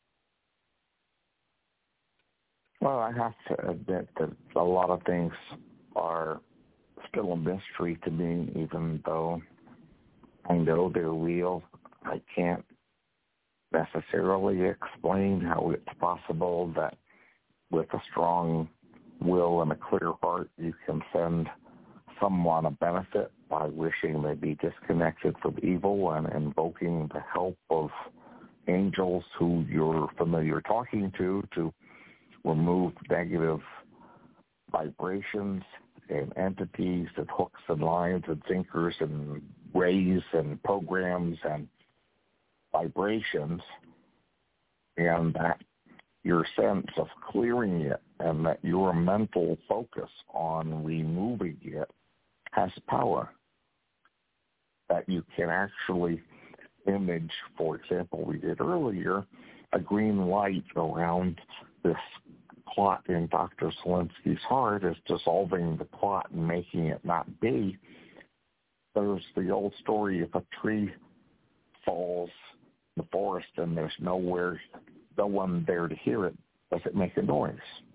Well, I have to admit that a lot of things are still a mystery to me, even though I know they're real. I can't necessarily explain how it's possible that with a strong will and a clear heart, you can send someone a benefit by wishing they be disconnected from evil and invoking the help of angels who you're familiar talking to remove negative vibrations and entities and hooks and lines and sinkers and rays and programs and vibrations, and that your sense of clearing it and that your mental focus on removing it has power. That you can actually image, for example, we did earlier, a green light around this clot in Dr. Selinsky's heart is dissolving the clot and making it not be. There's the old story, if a tree falls in the forest and there's no one there to hear it, does it make a noise?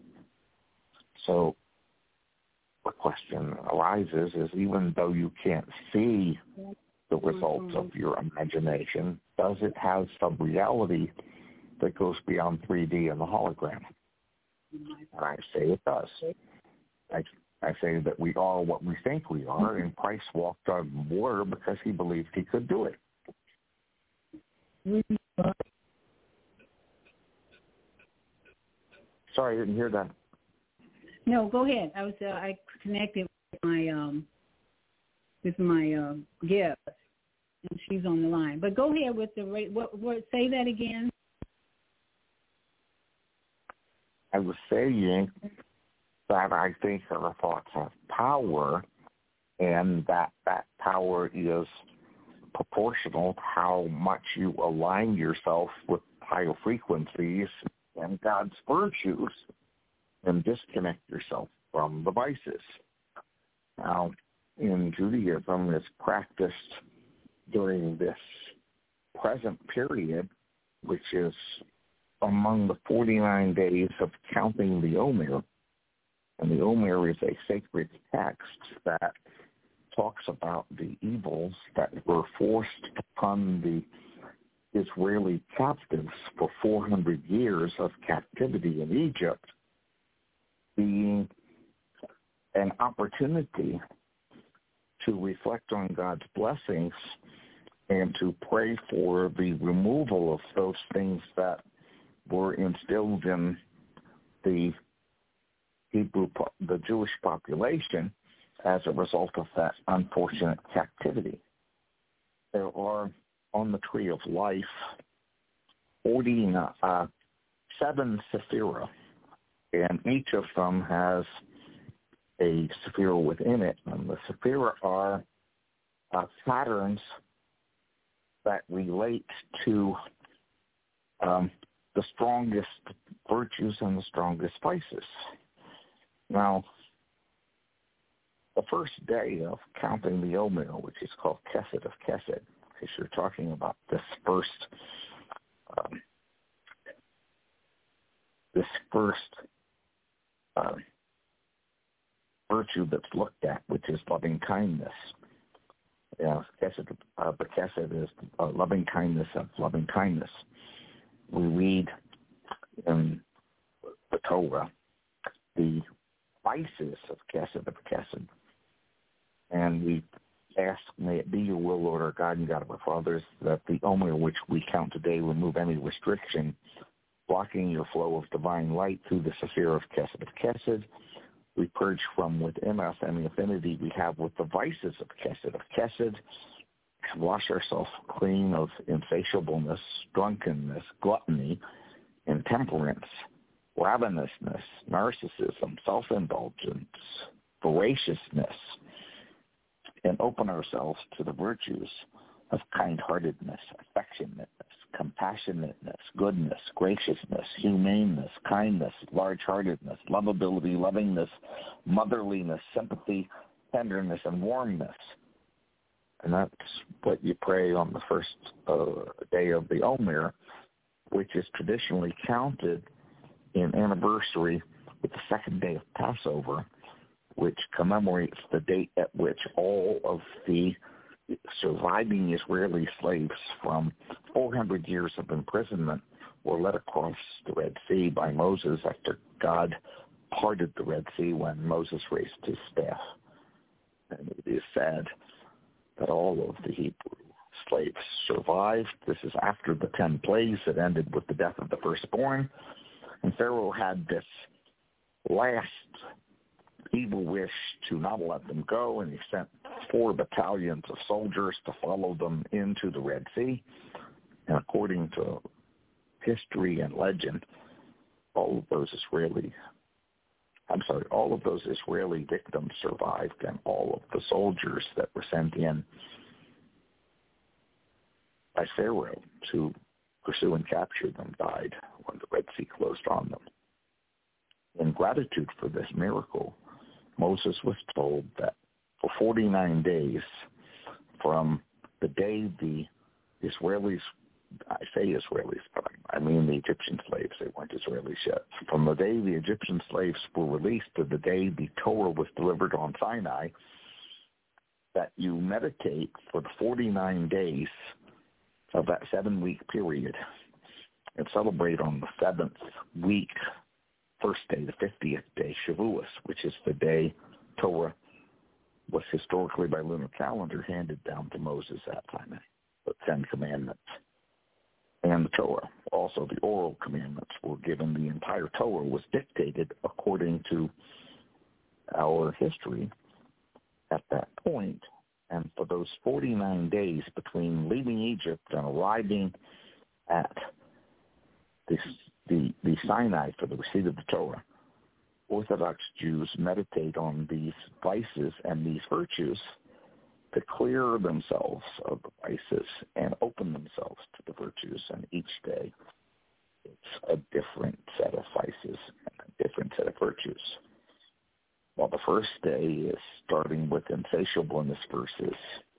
So the question arises is, even though you can't see the results of your imagination, does it have some reality that goes beyond 3D and the hologram? And I say it does. I say that we are what we think we are, and Christ walked on water because he believed he could do it. Sorry, I didn't hear that. No, go ahead. I connected with my guest, and she's on the line. But go ahead with the what? Say that again. I was saying that I think our thoughts have power, and that power is proportional to how much you align yourself with higher frequencies and God's virtues and disconnect yourself from the vices. Now, in Judaism, it's practiced during this present period, which is among the 49 days of counting the Omer. And the Omer is a sacred text that talks about the evils that were forced upon the Israeli captives for 400 years of captivity in Egypt, being an opportunity to reflect on God's blessings and to pray for the removal of those things that were instilled in the Jewish population as a result of that unfortunate captivity. There are, on the Tree of Life, 7 sephira, and each of them has a sephira within it. And the sephira are patterns that relate to the strongest virtues and the strongest vices. Now, the first day of counting the Omer, which is called Kesed of Kesed, because you're talking about this first virtue that's looked at, which is loving kindness. Kesed is loving kindness of loving kindness. We read in the Torah the vices of Kesed of Kesed, and we ask, may it be your will, Lord our God and God of our fathers, that the Omer which we count today remove any restriction blocking your flow of divine light through the Sephira of Kesed. We purge from within us any affinity we have with the vices of Kesed, wash ourselves clean of insatiableness, drunkenness, gluttony, intemperance, ravenousness, narcissism, self-indulgence, voraciousness, and open ourselves to the virtues of kind-heartedness, affectionateness, compassionateness, goodness, graciousness, humaneness, kindness, large-heartedness, lovability, lovingness, motherliness, sympathy, tenderness, and warmness. And that's what you pray on the first day of the Omer, which is traditionally counted in anniversary with the second day of Passover, which commemorates the date at which all of the surviving Israeli slaves from 400 years of imprisonment were led across the Red Sea by Moses after God parted the Red Sea when Moses raised his staff. And it is sad that all of the Hebrew slaves survived. This is after the 10 plagues that ended with the death of the firstborn. And Pharaoh had this last evil wish to not let them go, and he sent 4 battalions of soldiers to follow them into the Red Sea. And according to history and legend, all of those Israeli victims survived, and all of the soldiers that were sent in by Pharaoh to pursue and capture them died when the Red Sea closed on them. In gratitude for this miracle, Moses was told that for 49 days from the day the Israelis, I say Israelis, but I mean the Egyptian slaves, they weren't Israelis yet, from the day the Egyptian slaves were released to the day the Torah was delivered on Sinai, that you meditate for the 49 days of that 7-week period and celebrate on the 7th week, first day, the 50th day, Shavuos, which is the day Torah was historically by lunar calendar handed down to Moses at Sinai, the 10 commandments. And the Torah, also the oral commandments were given. The entire Torah was dictated according to our history at that point. And for those 49 days between leaving Egypt and arriving at the Sinai for the receipt of the Torah, Orthodox Jews meditate on these vices and these virtues to clear themselves of the vices and open themselves to the virtues. And each day it's a different set of vices and a different set of virtues. Well, the first day is starting with insatiableness versus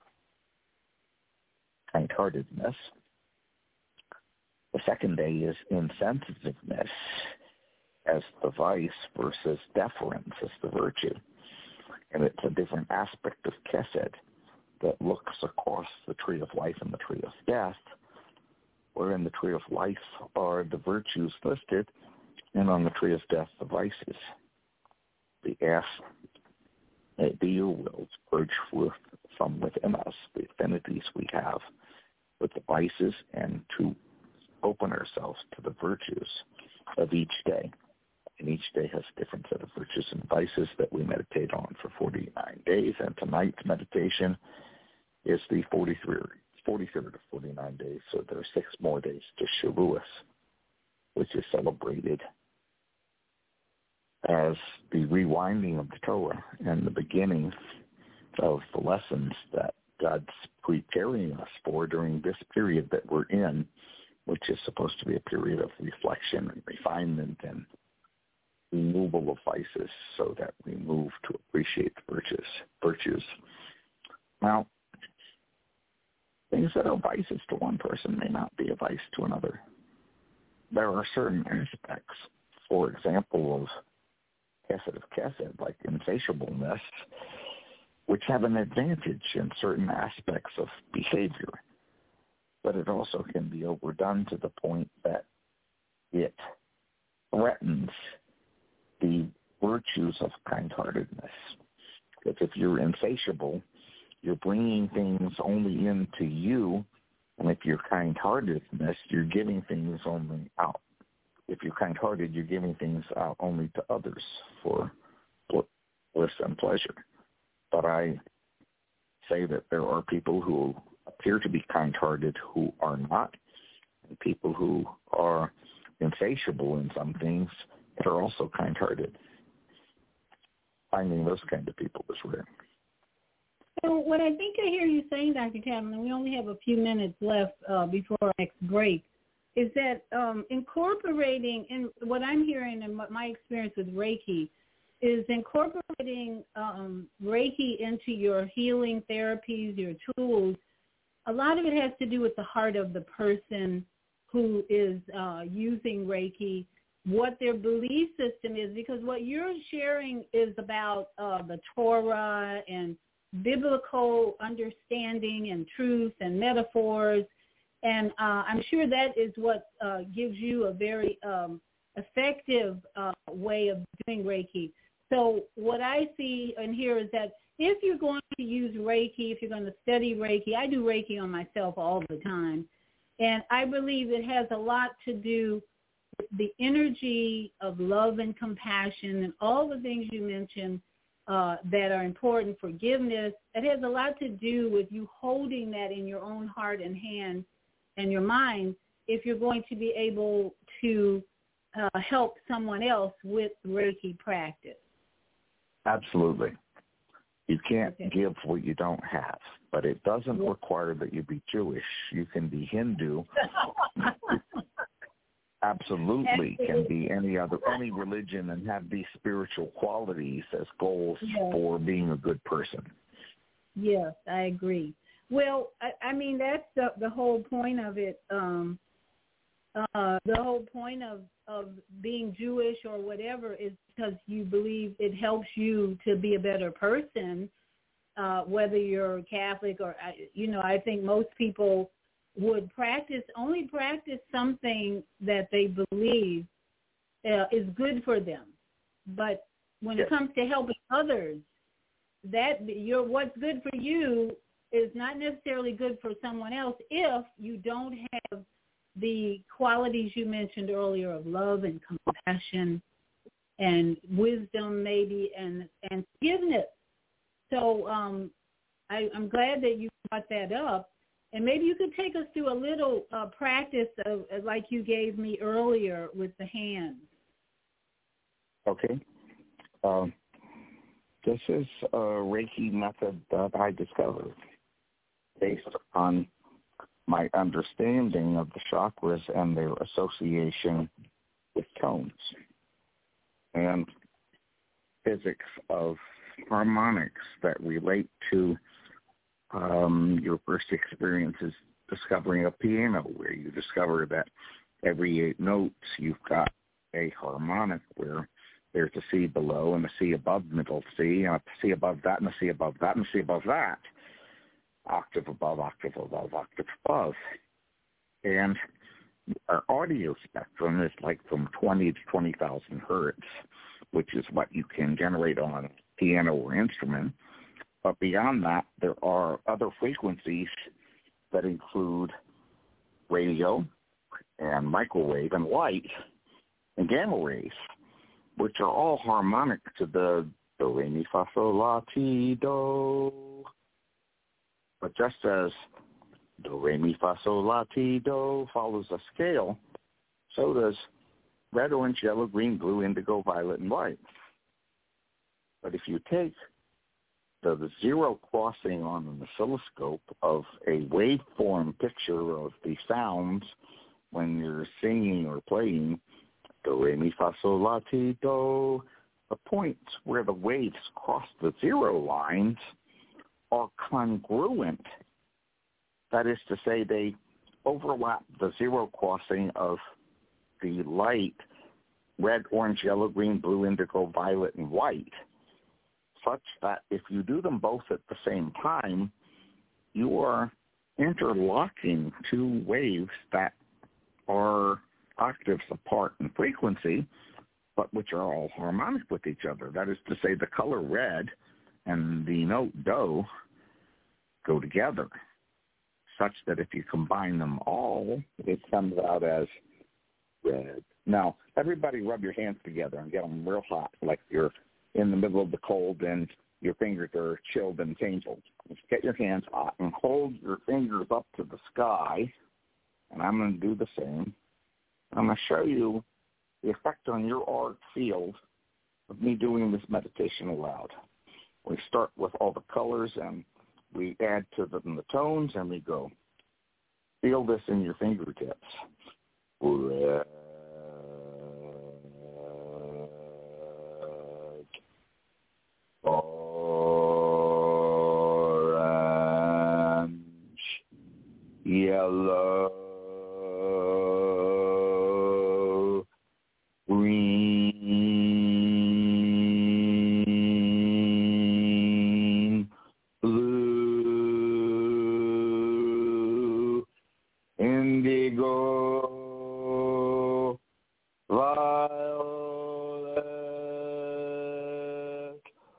kind-heartedness. The second day is insensitiveness as the vice versus deference as the virtue. And it's a different aspect of Chesed that looks across the tree of life and the tree of death, where in the tree of life are the virtues listed, and on the tree of death, the vices. We ask that your will purge from within us the affinities we have with the vices and to open ourselves to the virtues of each day. And each day has a different set of virtues and vices that we meditate on for 49 days. And tonight's meditation is the 43rd of 49 days. So there are 6 more days to Shavuos, which is celebrated as the rewinding of the Torah and the beginning of the lessons that God's preparing us for during this period that we're in, which is supposed to be a period of reflection and refinement and removal of vices so that we move to appreciate the virtues. Now, things that are vices to one person may not be a vice to another. There are certain aspects, for example, of Chesed, like insatiableness, which have an advantage in certain aspects of behavior. But it also can be overdone to the point that it threatens the virtues of kind-heartedness. Because if you're insatiable, you're bringing things only into you, and if you're kind-heartedness, you're giving things only out. If you're kind-hearted, you're giving things out only to others for bliss and pleasure. But I say that there are people who appear to be kind-hearted who are not, and people who are insatiable in some things that are also kind-hearted. Finding those kind of people is rare. So what I think I hear you saying, Dr. Tamlin, we only have a few minutes left before our next break, is that incorporating, and what I'm hearing in my experience with Reiki, is incorporating Reiki into your healing therapies, your tools. A lot of it has to do with the heart of the person who is using Reiki, what their belief system is, because what you're sharing is about the Torah and biblical understanding and truth and metaphors, and I'm sure that is what gives you a very effective way of doing Reiki. So what I see and hear is that if you're going to use Reiki, if you're going to study Reiki, I do Reiki on myself all the time, and I believe it has a lot to do with the energy of love and compassion and all the things you mentioned that are important, forgiveness. It has a lot to do with you holding that in your own heart and hand and your mind if you're going to be able to help someone else with Reiki practice. Absolutely. You can't give what you don't have, but it doesn't require that you be Jewish. You can be Hindu. Absolutely can be any religion and have these spiritual qualities as goals for being a good person. Yes, I agree. Well, I mean, that's the whole point of it. The whole point of being Jewish or whatever is because you believe it helps you to be a better person, whether you're Catholic or, I think most people would only practice something that they believe is good for them. But when it comes to helping others, what's good for you is not necessarily good for someone else if you don't have the qualities you mentioned earlier of love and compassion and wisdom maybe and forgiveness. So I'm glad that you brought that up. And maybe you could take us through a little practice of like you gave me earlier with the hands. Okay. This is a Reiki method that I discovered based on my understanding of the chakras and their association with tones and physics of harmonics that relate to your first experience is discovering a piano, where you discover that every 8 notes you've got a harmonic where there's a C below and a C above middle C and a C above that and a C above that and a C above that. Octave above, octave above, octave above. And our audio spectrum is like from 20 to 20,000 hertz, which is what you can generate on a piano or instrument. But beyond that, there are other frequencies that include radio and microwave and light and gamma rays, which are all harmonic to the do, re, mi, fa, sol, la, ti, do. But just as do, re, mi, fa, sol, la, ti, do follows a scale, so does red, orange, yellow, green, blue, indigo, violet, and white. But if you take the zero crossing on an oscilloscope of a waveform picture of the sounds when you're singing or playing do, re, mi, fa, sol, la, ti, do, the points where the waves cross the zero lines are congruent. That is to say, they overlap the zero crossing of the light, red, orange, yellow, green, blue, indigo, violet, and white, such that if you do them both at the same time, you are interlocking 2 waves that are octaves apart in frequency, but which are all harmonic with each other. That is to say, the color red and the note do go together, such that if you combine them all, it comes out as red. Now, everybody rub your hands together and get them real hot, like you're in the middle of the cold and your fingers are chilled and painful. Just get your hands hot and hold your fingers up to the sky, and I'm going to do the same. I'm going to show you the effect on your auric field of me doing this meditation aloud. We start with all the colors, and we add to them the tones, and we go, feel this in your fingertips. Red, orange, yellow, green, blue, indigo, violet,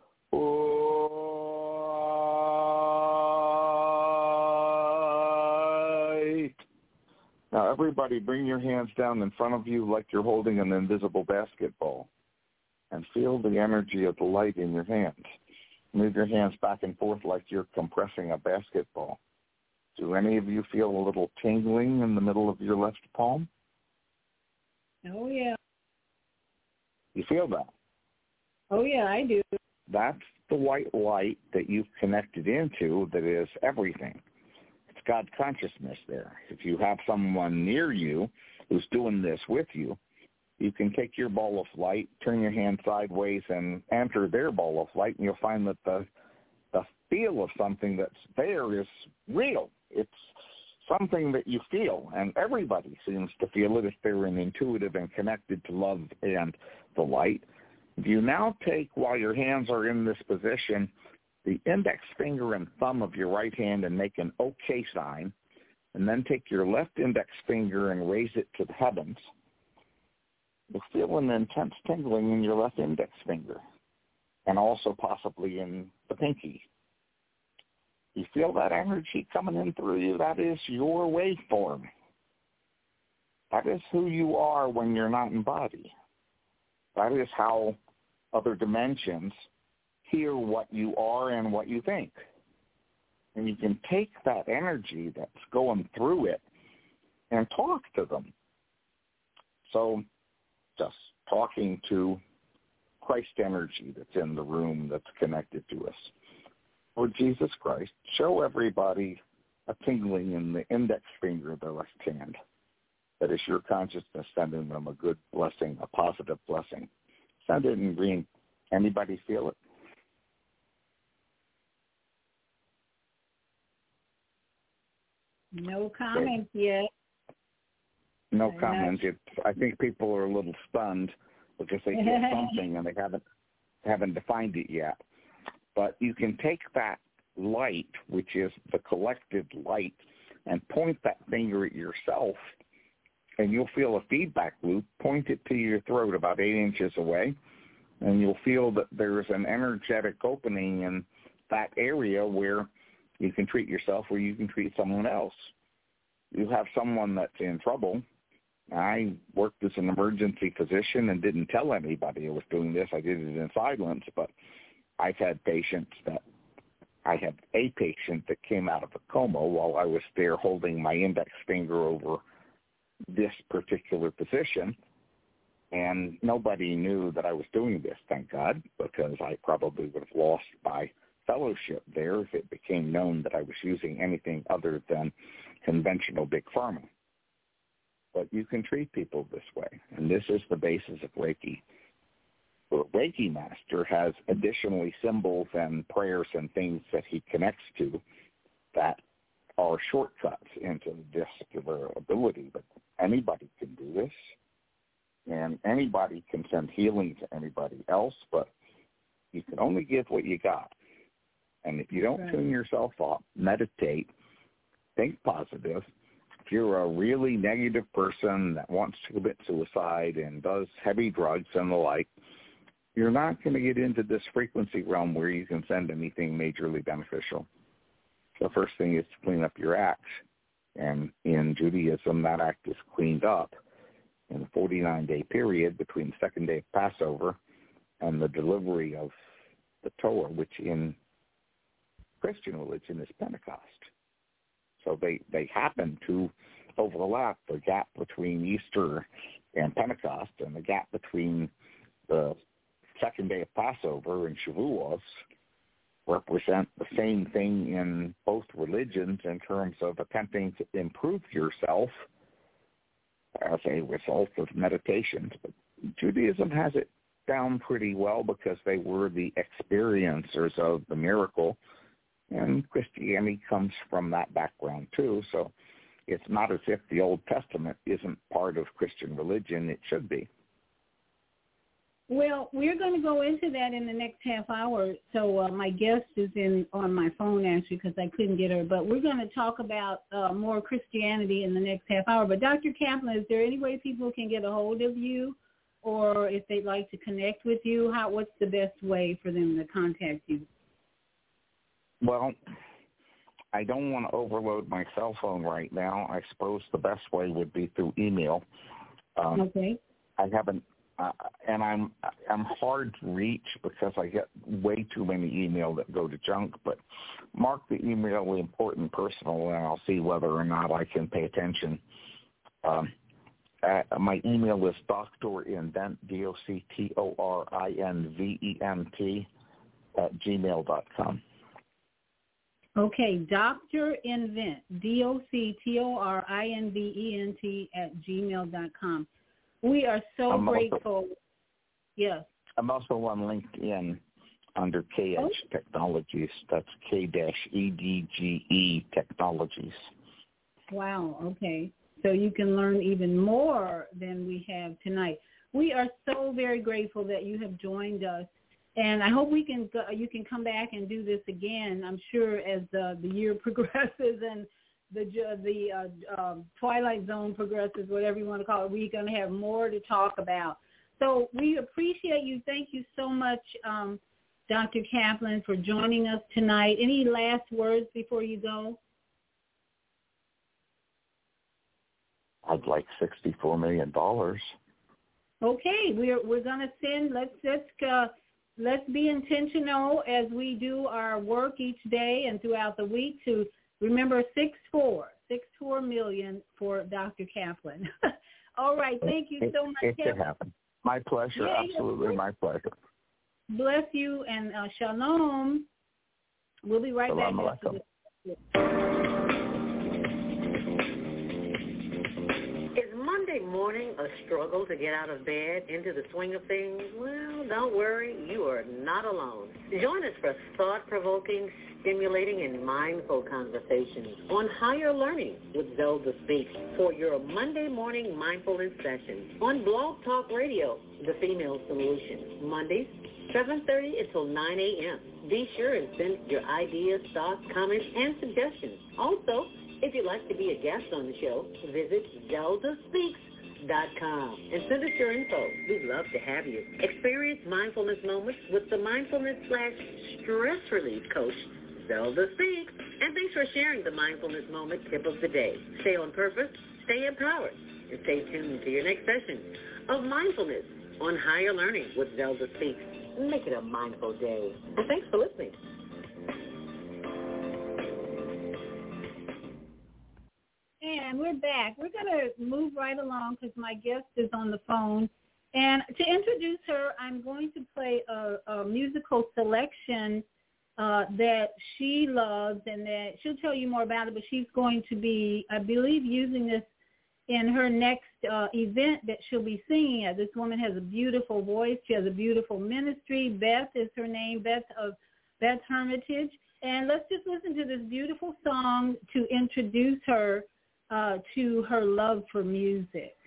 white. Now, everybody, bring your hands down in front of you like you're holding an invisible basketball, and feel the energy of the light in your hands. Move your hands back and forth like you're compressing a basketball. Do any of you feel a little tingling in the middle of your left palm? Oh, yeah. You feel that? Oh, yeah, I do. That's the white light that you've connected into that is everything. It's God consciousness there. If you have someone near you who's doing this with you, you can take your ball of light, turn your hand sideways, and enter their ball of light, and you'll find that the feel of something that's there is real. It's something that you feel, and everybody seems to feel it if they're intuitive and connected to love and the light. If you now take, while your hands are in this position, the index finger and thumb of your right hand and make an OK sign, and then take your left index finger and raise it to the heavens, you'll feel an intense tingling in your left index finger, and also possibly in the pinky. You feel that energy coming in through you? That is your waveform. That is who you are when you're not in body. That is how other dimensions hear what you are and what you think. And you can take that energy that's going through it and talk to them. So just talking to Christ energy that's in the room that's connected to us. Lord Jesus Christ, show everybody a tingling in the index finger of their left hand. That is your consciousness sending them a good blessing, a positive blessing. Send it in green. Anybody feel it? No comment yet. No comment. I think people are a little stunned because they feel something and they haven't defined it yet. But you can take that light, which is the collective light, and point that finger at yourself, and you'll feel a feedback loop. Point it to your throat about 8 inches away, and you'll feel that there's an energetic opening in that area where you can treat yourself or you can treat someone else. You have someone that's in trouble. I worked as an emergency physician and didn't tell anybody I was doing this. I did it in silence, but I've had patients that I had a patient that came out of a coma while I was there holding my index finger over this particular position, and nobody knew that I was doing this, thank God, because I probably would have lost my fellowship there if it became known that I was using anything other than conventional big pharma. But you can treat people this way, and this is the basis of Reiki. The Reiki master has additionally symbols and prayers and things that he connects to that are shortcuts into this particular ability. But anybody can do this, and anybody can send healing to anybody else, but you can only give what you got. And if you don't tune yourself up, meditate, think positive. If you're a really negative person that wants to commit suicide and does heavy drugs and the like, you're not going to get into this frequency realm where you can send anything majorly beneficial. So the first thing is to clean up your act. And in Judaism, that act is cleaned up in the 49-day period between the second day of Passover and the delivery of the Torah, which in Christian religion is Pentecost. So they happen to overlap. The gap between Easter and Pentecost and the gap between the second day of Passover and Shavuos represent the same thing in both religions in terms of attempting to improve yourself as a result of meditations. But Judaism has it down pretty well because they were the experiencers of the miracle, and Christianity comes from that background too. So it's not as if the Old Testament isn't part of Christian religion. It should be. Well, we're going to go into that in the next half hour. So my guest is on my phone, actually, because I couldn't get her. But we're going to talk about more Christianity in the next half hour. But Dr. Kaplan, is there any way people can get a hold of you, or if they'd like to connect with you? What's the best way for them to contact you? Well, I don't want to overload my cell phone right now. I suppose the best way would be through email. Okay. I haven't. And I'm hard to reach because I get way too many emails that go to junk. But mark the email important personal, and I'll see whether or not I can pay attention. My email is doctorinvent, DOCTORINVENT @gmail.com. Okay, Dr. Invent, DOCTORINVENT @gmail.com. We are so grateful. Yes. I'm also on LinkedIn under K-Edge Technologies. That's K-EDGE Technologies. Wow, okay. So you can learn even more than we have tonight. We are so very grateful that you have joined us. And I hope you can come back and do this again. I'm sure as the year progresses and the Twilight Zone progresses, whatever you want to call it, we're going to have more to talk about. So we appreciate you. Thank you so much, Dr. Kaplan, for joining us tonight. Any last words before you go? I'd like $64 million. Okay, we're going to send. Let's be intentional as we do our work each day and throughout the week to remember 64 million for Dr. Kaplan. All right. Thank you so much. It could happen. My pleasure. Yeah, absolutely my pleasure. Bless you and shalom. We'll be right Shalom back after this. Is Monday morning a struggle to get out of bed into the swing of things? Well, don't worry. You are not alone. Join us for thought-provoking, stimulating, and mindful conversations on higher learning with Zelda Speaks for your Monday morning mindfulness session on Blog Talk Radio, The Female Solution, Mondays, 7:30 until 9 a.m. Be sure and send your ideas, thoughts, comments, and suggestions. Also, if you'd like to be a guest on the show, visit ZeldaSpeaks.com and send us your info. We'd love to have you. Experience mindfulness moments with the mindfulness/stress relief coach, Zelda Speaks. And thanks for sharing the mindfulness moment tip of the day. Stay on purpose, stay empowered, and stay tuned to your next session of Mindfulness on Higher Learning with Zelda Speaks. Make it a mindful day. And thanks for listening. And we're back. We're going to move right along because my guest is on the phone. And to introduce her, I'm going to play a musical selection that she loves and that she'll tell you more about it, but she's going to be, I believe, using this in her next event that she'll be singing at. This woman has a beautiful voice. She has a beautiful ministry. Beth is her name, Beth Hermitage. And let's just listen to this beautiful song to introduce her to her love for music.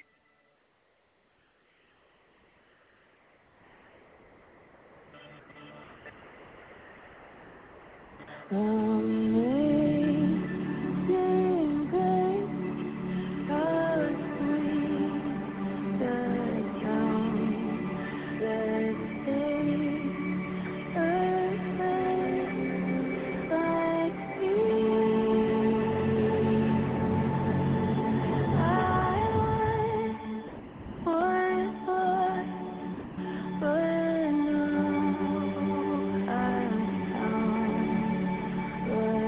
But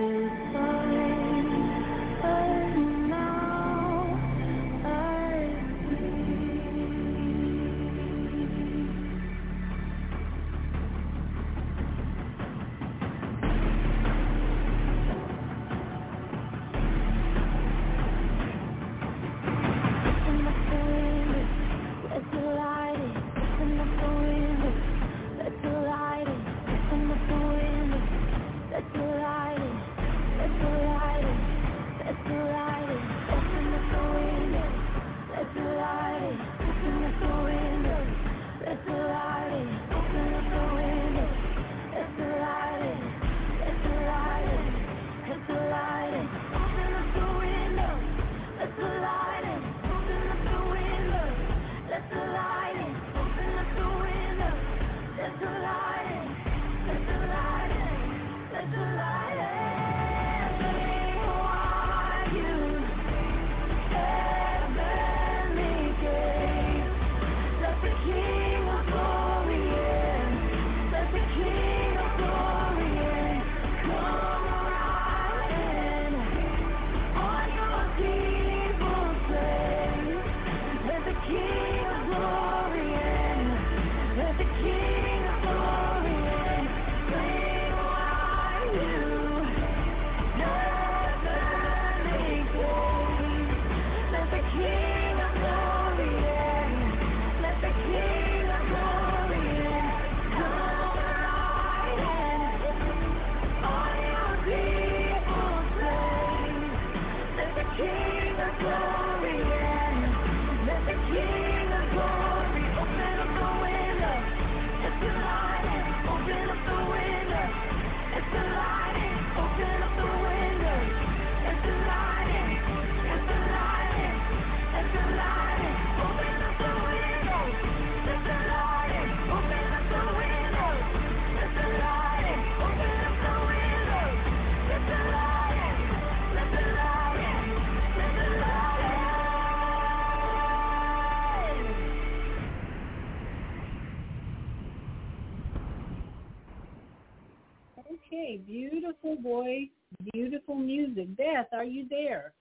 Okay, beautiful voice, beautiful music. Beth, are you there?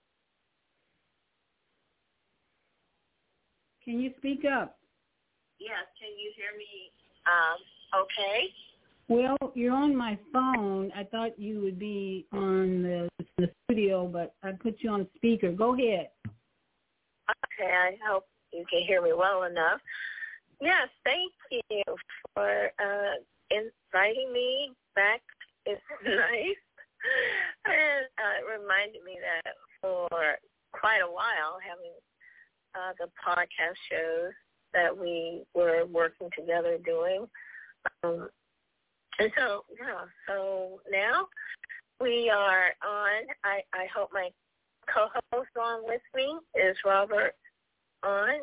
Can you speak up? Yes, can you hear me okay? Well, you're on my phone. I thought you would be on the studio, but I put you on speaker. Go ahead. Okay, I hope you can hear me well enough. Yes, thank you for inviting me back. It's nice. And it reminded me that for quite a while, having the podcast shows that we were working together doing. And so, so now we are on. I hope my co-host on with me. Is Robert on?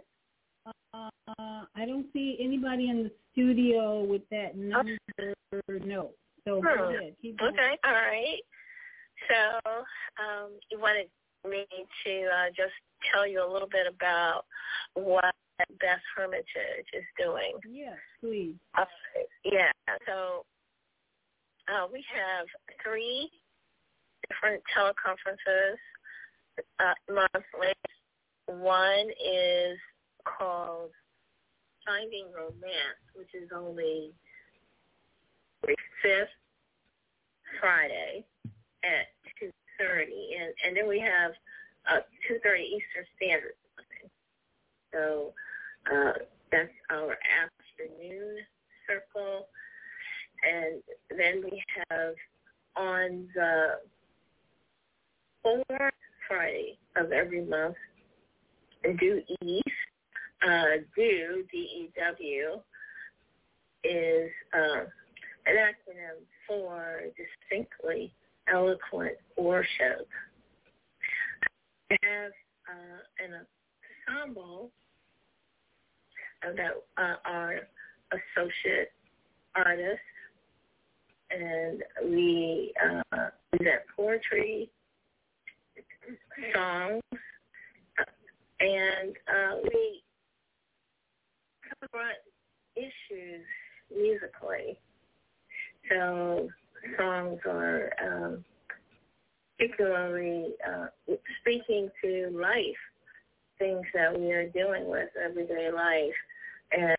I don't see anybody in the studio with that number. No. So go ahead. Keep going. Okay, all right. So you wanted me to just tell you a little bit about what Beth Hermitage is doing. Yes, please. Yeah, so we have 3 different teleconferences monthly. One is called Finding Romance, which is only every 5th Friday at 2:30, and then we have 2:30 Eastern Standard Time. So that's our afternoon circle. And then we have on the 4th Friday of every month, Due East. Due, D-E-W, is an acronym for Distinctly Eloquent Worship. We have an ensemble that are associate artists, and we present poetry, songs, and we cover issues musically. So songs are particularly speaking to life, things that we are dealing with everyday life. And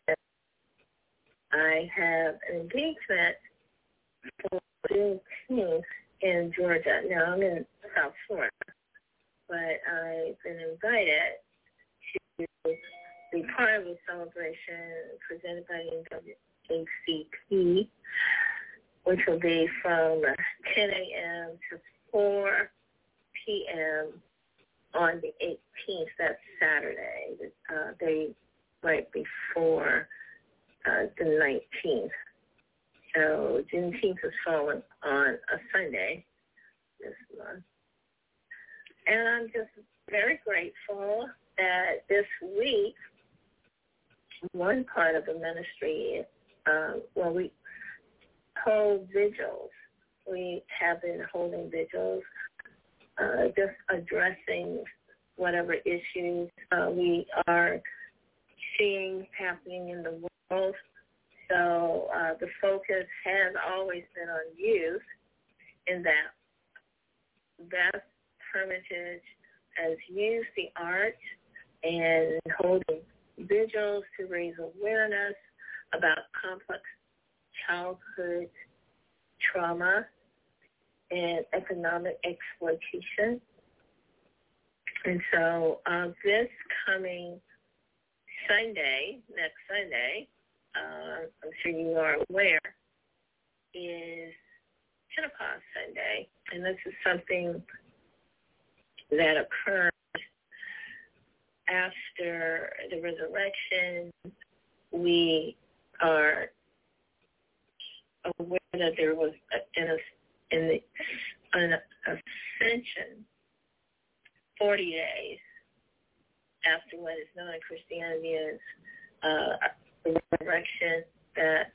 I have an engagement for Juneteenth in Georgia. Now, I'm in South Florida, but I've been invited to be part of a celebration presented by the NAACP, which will be from 10 a.m. to 4 p.m. on the 18th. That's Saturday, the day right before the 19th. So Juneteenth is falling on a Sunday this month. And I'm just very grateful that this week, one part of the ministry, we hold vigils. We have been holding vigils, just addressing whatever issues we are seeing happening in the world. So the focus has always been on youth, in that Beth Hermitage has used the art and holding vigils to raise awareness about complex childhood trauma and economic exploitation. And so this coming Sunday, next Sunday, I'm sure you are aware, is Pentecost Sunday. And this is something that occurred after the resurrection. We are aware that there was an ascension 40 days after what is known in Christianity as the resurrection, that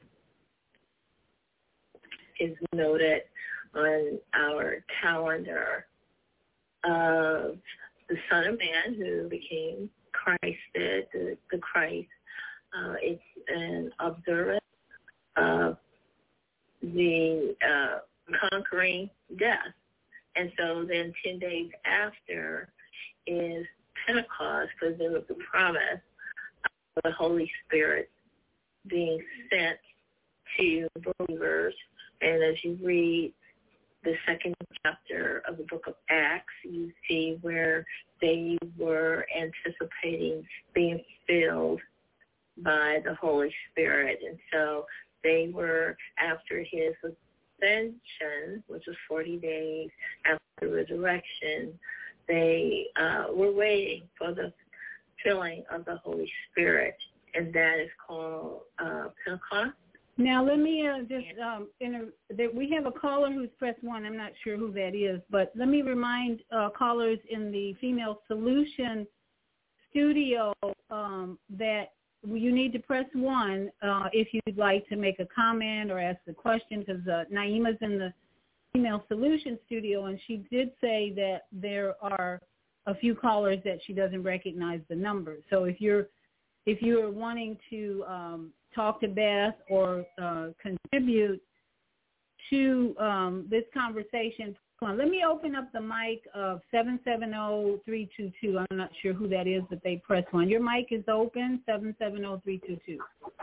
is noted on our calendar of the Son of Man who became Christ, the Christ. It's an observance of the conquering death. And so then 10 days after is Pentecost, because there was the promise of the Holy Spirit being sent to believers. And as you read the second chapter of the book of Acts, you see where they were anticipating being filled by the Holy Spirit. And so they were, after his ascension, which was 40 days after the resurrection, they were waiting for the filling of the Holy Spirit, and that is called Pentecost. Now, let me we have a caller who's pressed 1. I'm not sure who that is, but let me remind callers in the Female Solution studio that you need to press 1 if you'd like to make a comment or ask a question, because Naima's in the Female Solution studio, and she did say that there are a few callers that she doesn't recognize the numbers. So if you're wanting to talk to Beth or contribute to this conversation, let me open up the mic of 770-322. I'm not sure who that is, but they press 1. Your mic is open, 770-322.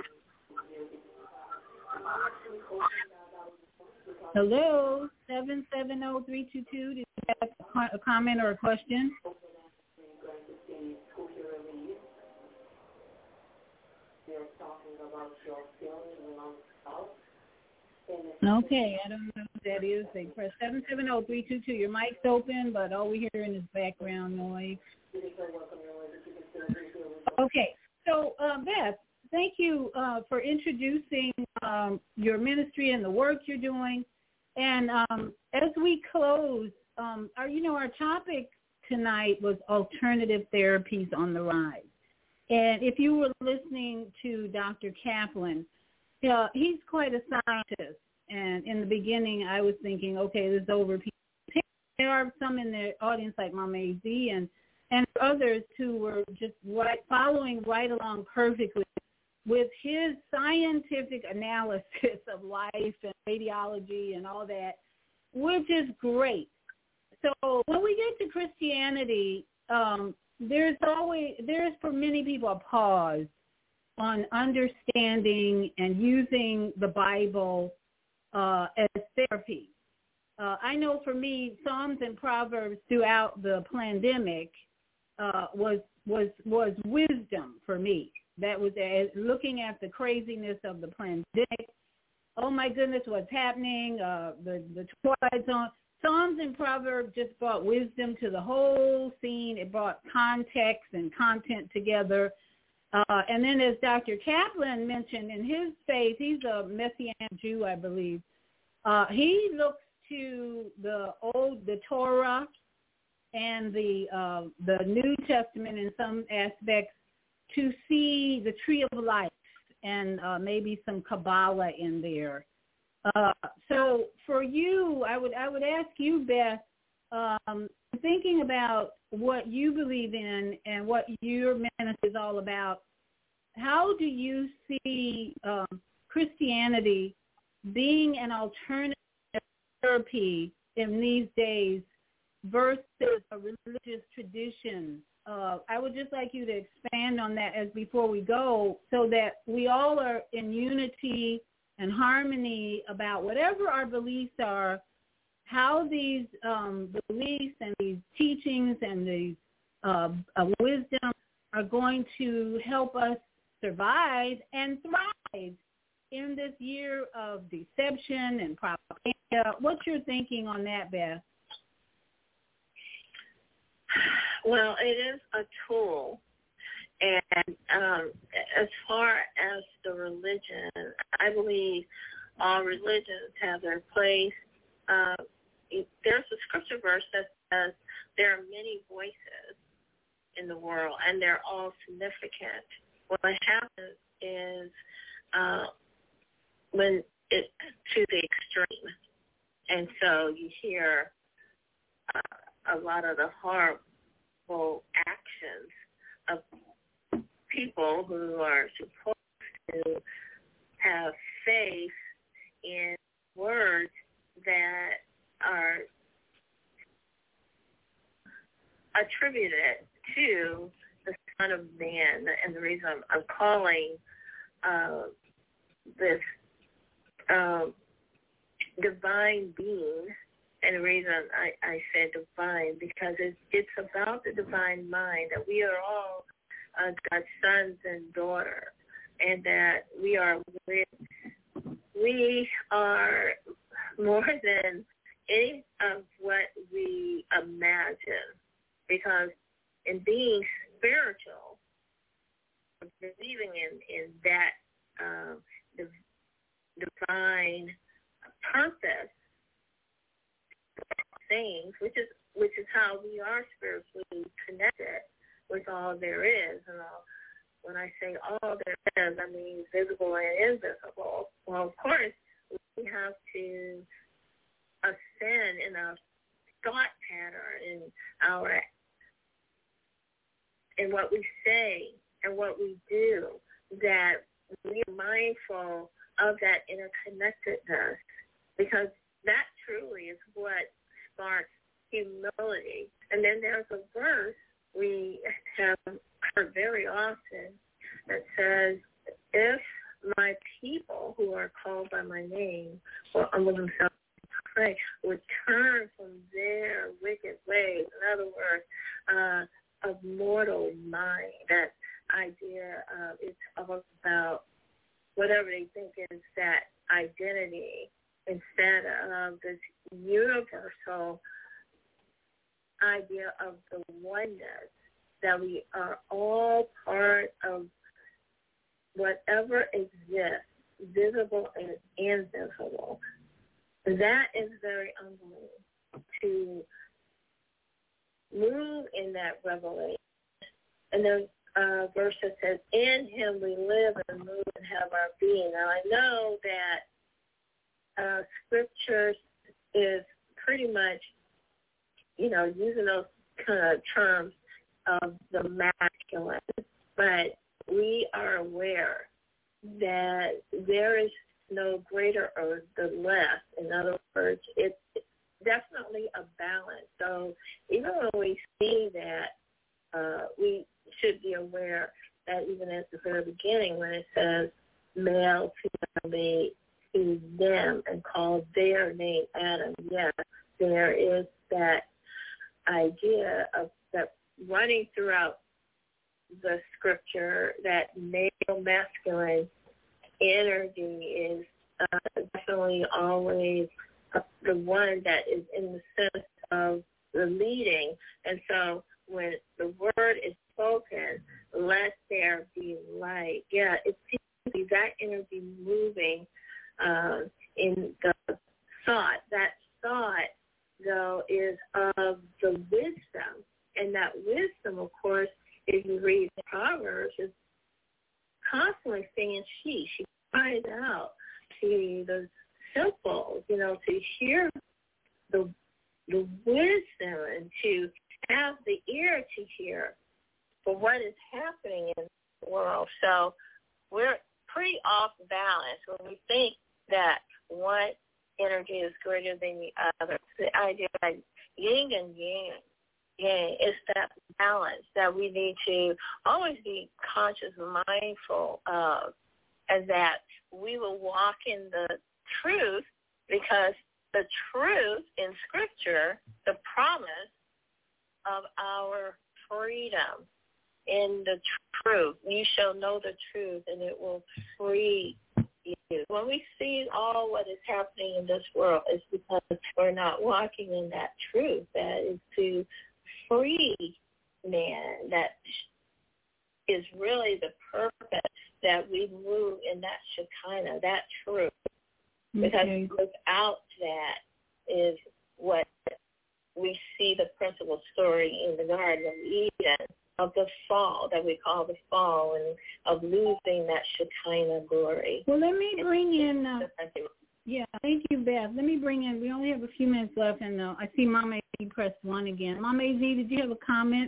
Hello, 770-322. Do you have a comment or a question? Okay, I don't know who that is. They press 770-322. Your mic's open, but all we're hearing is background noise. Okay, so Beth, thank you for introducing your ministry and the work you're doing. And as we close, our topic tonight was alternative therapies on the rise. And if you were listening to Dr. Kaplan, he's quite a scientist. And in the beginning, I was thinking, okay, this is over. There are some in the audience like Mama A.Z. and others who were just following right along perfectly with his scientific analysis of life and radiology and all that, which is great. So when we get to Christianity, there's for many people a pause on understanding and using the Bible as therapy. I know for me, Psalms and Proverbs throughout the pandemic was wisdom for me. That was looking at the craziness of the pandemic. Oh my goodness, what's happening? The Twilight Zone. Psalms and Proverbs just brought wisdom to the whole scene. It brought context and content together. And then as Dr. Kaplan mentioned, in his faith, he's a Messianic Jew, I believe. He looks to the Torah and the New Testament in some aspects to see the tree of life and maybe some Kabbalah in there. So for you, I would ask you, Beth, thinking about what you believe in and what your ministry is all about, how do you see Christianity being an alternative therapy in these days versus a religious tradition? I would just like you to expand on that as before we go, so that we all are in unity and harmony about whatever our beliefs are, how these beliefs and these teachings and these wisdom are going to help us survive and thrive in this year of deception and propaganda. What's your thinking on that, Beth? Well, it is a tool. And as far as the religion, I believe all religions have their place. There's a scripture verse that says there are many voices in the world, and they're all significant. What happens is when it's to the extreme, and so you hear a lot of the horrible actions of people who are supposed to have faith in words that are attributed to the Son of Man, and the reason I'm calling this divine being, and the reason I said divine, because it's about the divine mind, that we are all God's sons and daughters, and that we are more than any of what we imagine, because in being spiritual, believing in that divine purpose, things, which is how we are spiritually connected with all there is. And when I say all there is, I mean visible and invisible. Well, of course, we have to ascend in our thought pattern, in what we say and what we do, that we are mindful of that interconnectedness, because that truly is what sparks humility. And then there's a verse we have heard very often that says, if my people who are called by my name will humble themselves and pray, would turn from their wicked ways, in other words, of mortal mind, that idea of it's all about whatever they think is that identity, instead of this universal idea of the oneness, that we are all part of whatever exists, visible and invisible. That is very humbling, to move in that revelation. And then verse that says, in him we live and move and have our being. Now, I know that Scripture is pretty much, using those kind of terms of the masculine, but we are aware that there is no greater or the less. In other words, it's definitely a balance. So even when we see that, we should be aware that even at the very beginning, when it says male, female, made to them and call their name Adam, yes, there is that idea of that running throughout the Scripture, that male masculine energy is definitely always the one that is in the sense of the leading. And so when the word is spoken, let there be light. Yeah, it seems to be that energy moving in the thought. That thought, though, is of the wisdom. And that wisdom, of course, if you read Proverbs, is constantly saying she cries out to the simple, to hear the wisdom and to have the ear to hear for what is happening in the world. So we're pretty off balance when we think that one energy is greater than the other. The idea of yin and yang is that balance that we need to always be conscious and mindful of, and that we will walk in the truth, because the truth in Scripture, the promise of our freedom in the truth. You shall know the truth, and it will free you. When we see all what is happening in this world, it's because we're not walking in that truth. That is to free man. That is really the purpose, that we move in that Shekinah, that truth. Because without that is what we see the principal story in the Garden of Eden, of the fall, that we call the fall, and of losing that Shekinah glory. Well, let me bring in, thank you, Beth. Let me bring in, we only have a few minutes left, and I see Mama A pressed 1 again. Mama AZ, did you have a comment?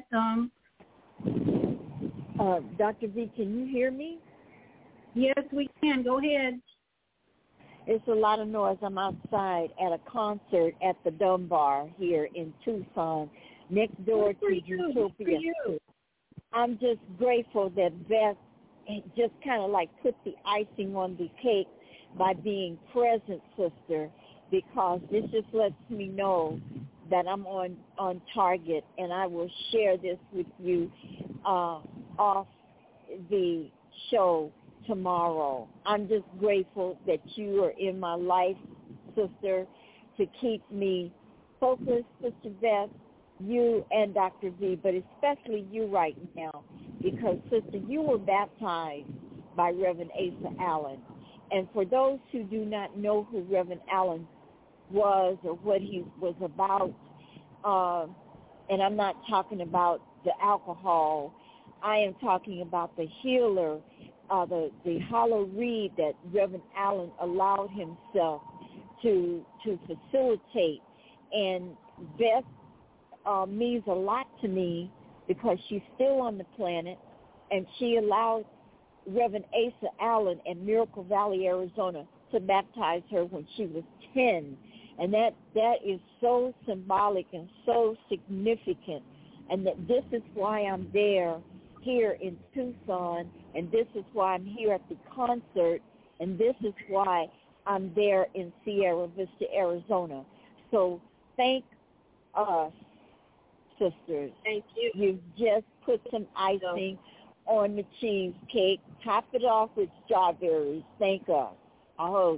Dr. V, can you hear me? Yes, we can. Go ahead. It's a lot of noise. I'm outside at a concert at the Dunbar here in Tucson, next door to Utopia. I'm just grateful that Beth just kind of like put the icing on the cake by being present, sister, because this just lets me know that I'm on target, and I will share this with you off the show tomorrow. I'm just grateful that you are in my life, sister, to keep me focused, Sister Beth, you and Dr. V, but especially you right now, because, sister, you were baptized by Reverend Asa Allen. And for those who do not know who Reverend Allen was or what he was about, and I'm not talking about the alcohol, I am talking about the healer, the hollow reed that Reverend Allen allowed himself to facilitate. And Beth means a lot to me because she's still on the planet, and she allowed Reverend Asa Allen in Miracle Valley, Arizona, to baptize her when she was 10. And that is so symbolic and so significant, and that this is why I'm there here in Tucson, and this is why I'm here at the concert, and this is why I'm there in Sierra Vista, Arizona. So thank us, sisters. Thank you. You've just put some icing on the cheesecake. Top it off with strawberries. Thank us. Oh.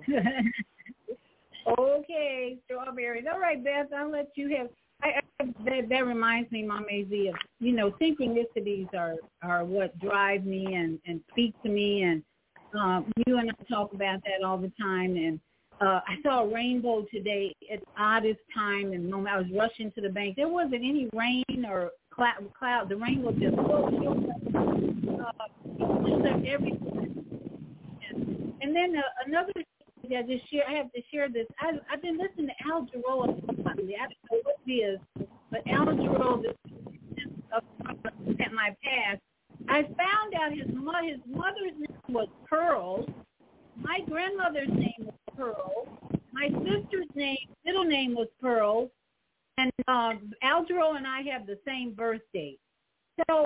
Okay, strawberries. All right, Beth, I'll let you have. That reminds me, Mom Az, of, synchronicities are what drive me and speak to me, and you and I talk about that all the time. And I saw a rainbow today at the oddest time and moment. I was rushing to the bank. There wasn't any rain or cloud. The rain was just everything. And then another thing I have to share this. I've been listening to Al Jarreau. I don't know what it is, but Al Jarreau, at my past, I found out his mother's name was Pearl. My grandmother's name was Pearl. My sister's middle name was Pearl. And Al Jarreau and I have the same birth date. So,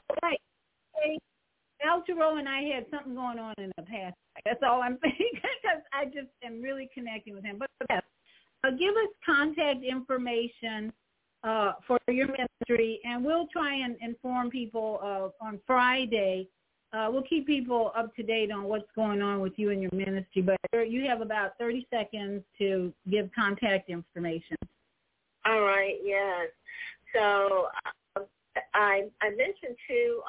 Al Jarreau and I had something going on in the past. That's all I'm saying, because I just am really connecting with him. But give us contact information for your ministry, and we'll try and inform people on Friday. We'll keep people up to date on what's going on with you and your ministry. But you have about 30 seconds to give contact information. All right, yes. So I mentioned two.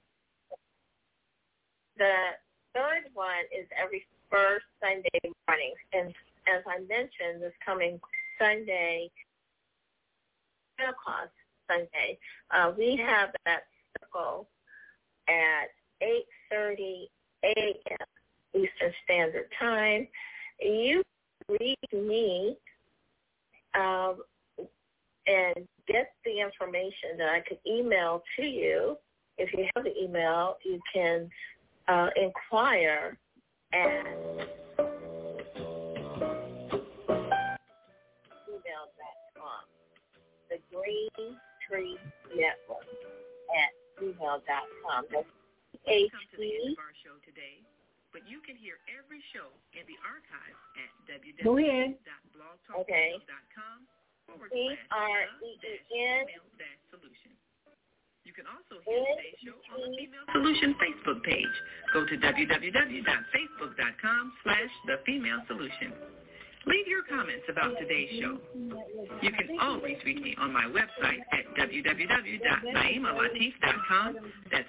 The third one is every first Sunday morning. And as I mentioned, this coming Sunday, Pentecost Sunday, we have that circle at 8:30 a.m. Eastern Standard Time. You read me and get the information that I could email to you. If you have the email, you can inquire at gmail.com. The Green Tree Network at gmail.com. That's Welcome to the end of our show today, but you can hear every show in the archives at www.blogtalkradio.com/the-female-solution. You can also hear today's show on the Female Solution Facebook page. Go to www.facebook.com/the-female-solution. Leave your comments about today's show. You can always reach me on my website at www.naimalatif.com. That's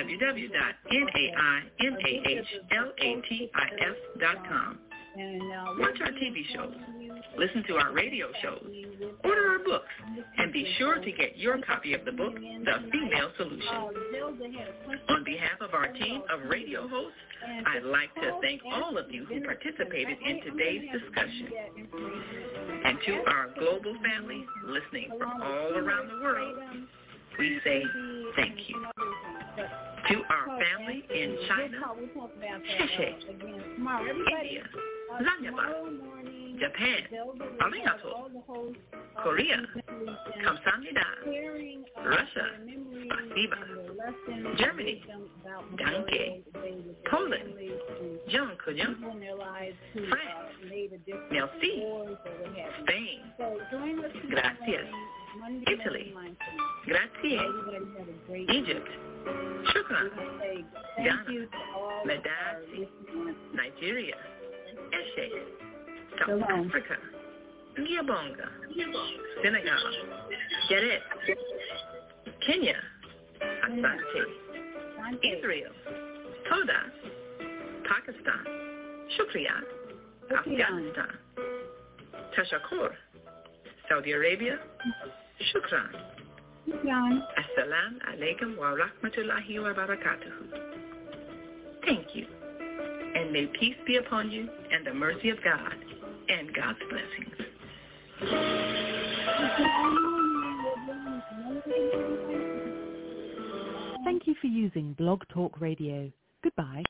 www.naimalatif.com. Watch our TV shows, listen to our radio shows, order our books, and be sure to get your copy of the book, The Female Solution. On behalf of our team of radio hosts, I'd like to thank all of you who participated in today's discussion. And to our global family listening from all around the world, we say thank you. To our family in China, Sheshe, India, Zanyaba, Japan, Arigato, Korea, Kamsahamnida, Russia, Spasiba, Germany, Danke, Poland, Jung Kujung, France, Merci, Spain, Gracias, Italy, Grazie, Egypt, Shukran, Ghana, Medasi, Nigeria, Eshe, South Africa, Gabonga, Senegal, Geret, Kenya, Asante, Israel, Toda, Pakistan, Shukriya, Afghanistan, Tashakur, Saudi Arabia, Shukran. Assalamu alaikum wa rahmatullahi wa barakatuhu. Thank you. And may peace be upon you and the mercy of God and God's blessings. Thank you for using Blog Talk Radio. Goodbye.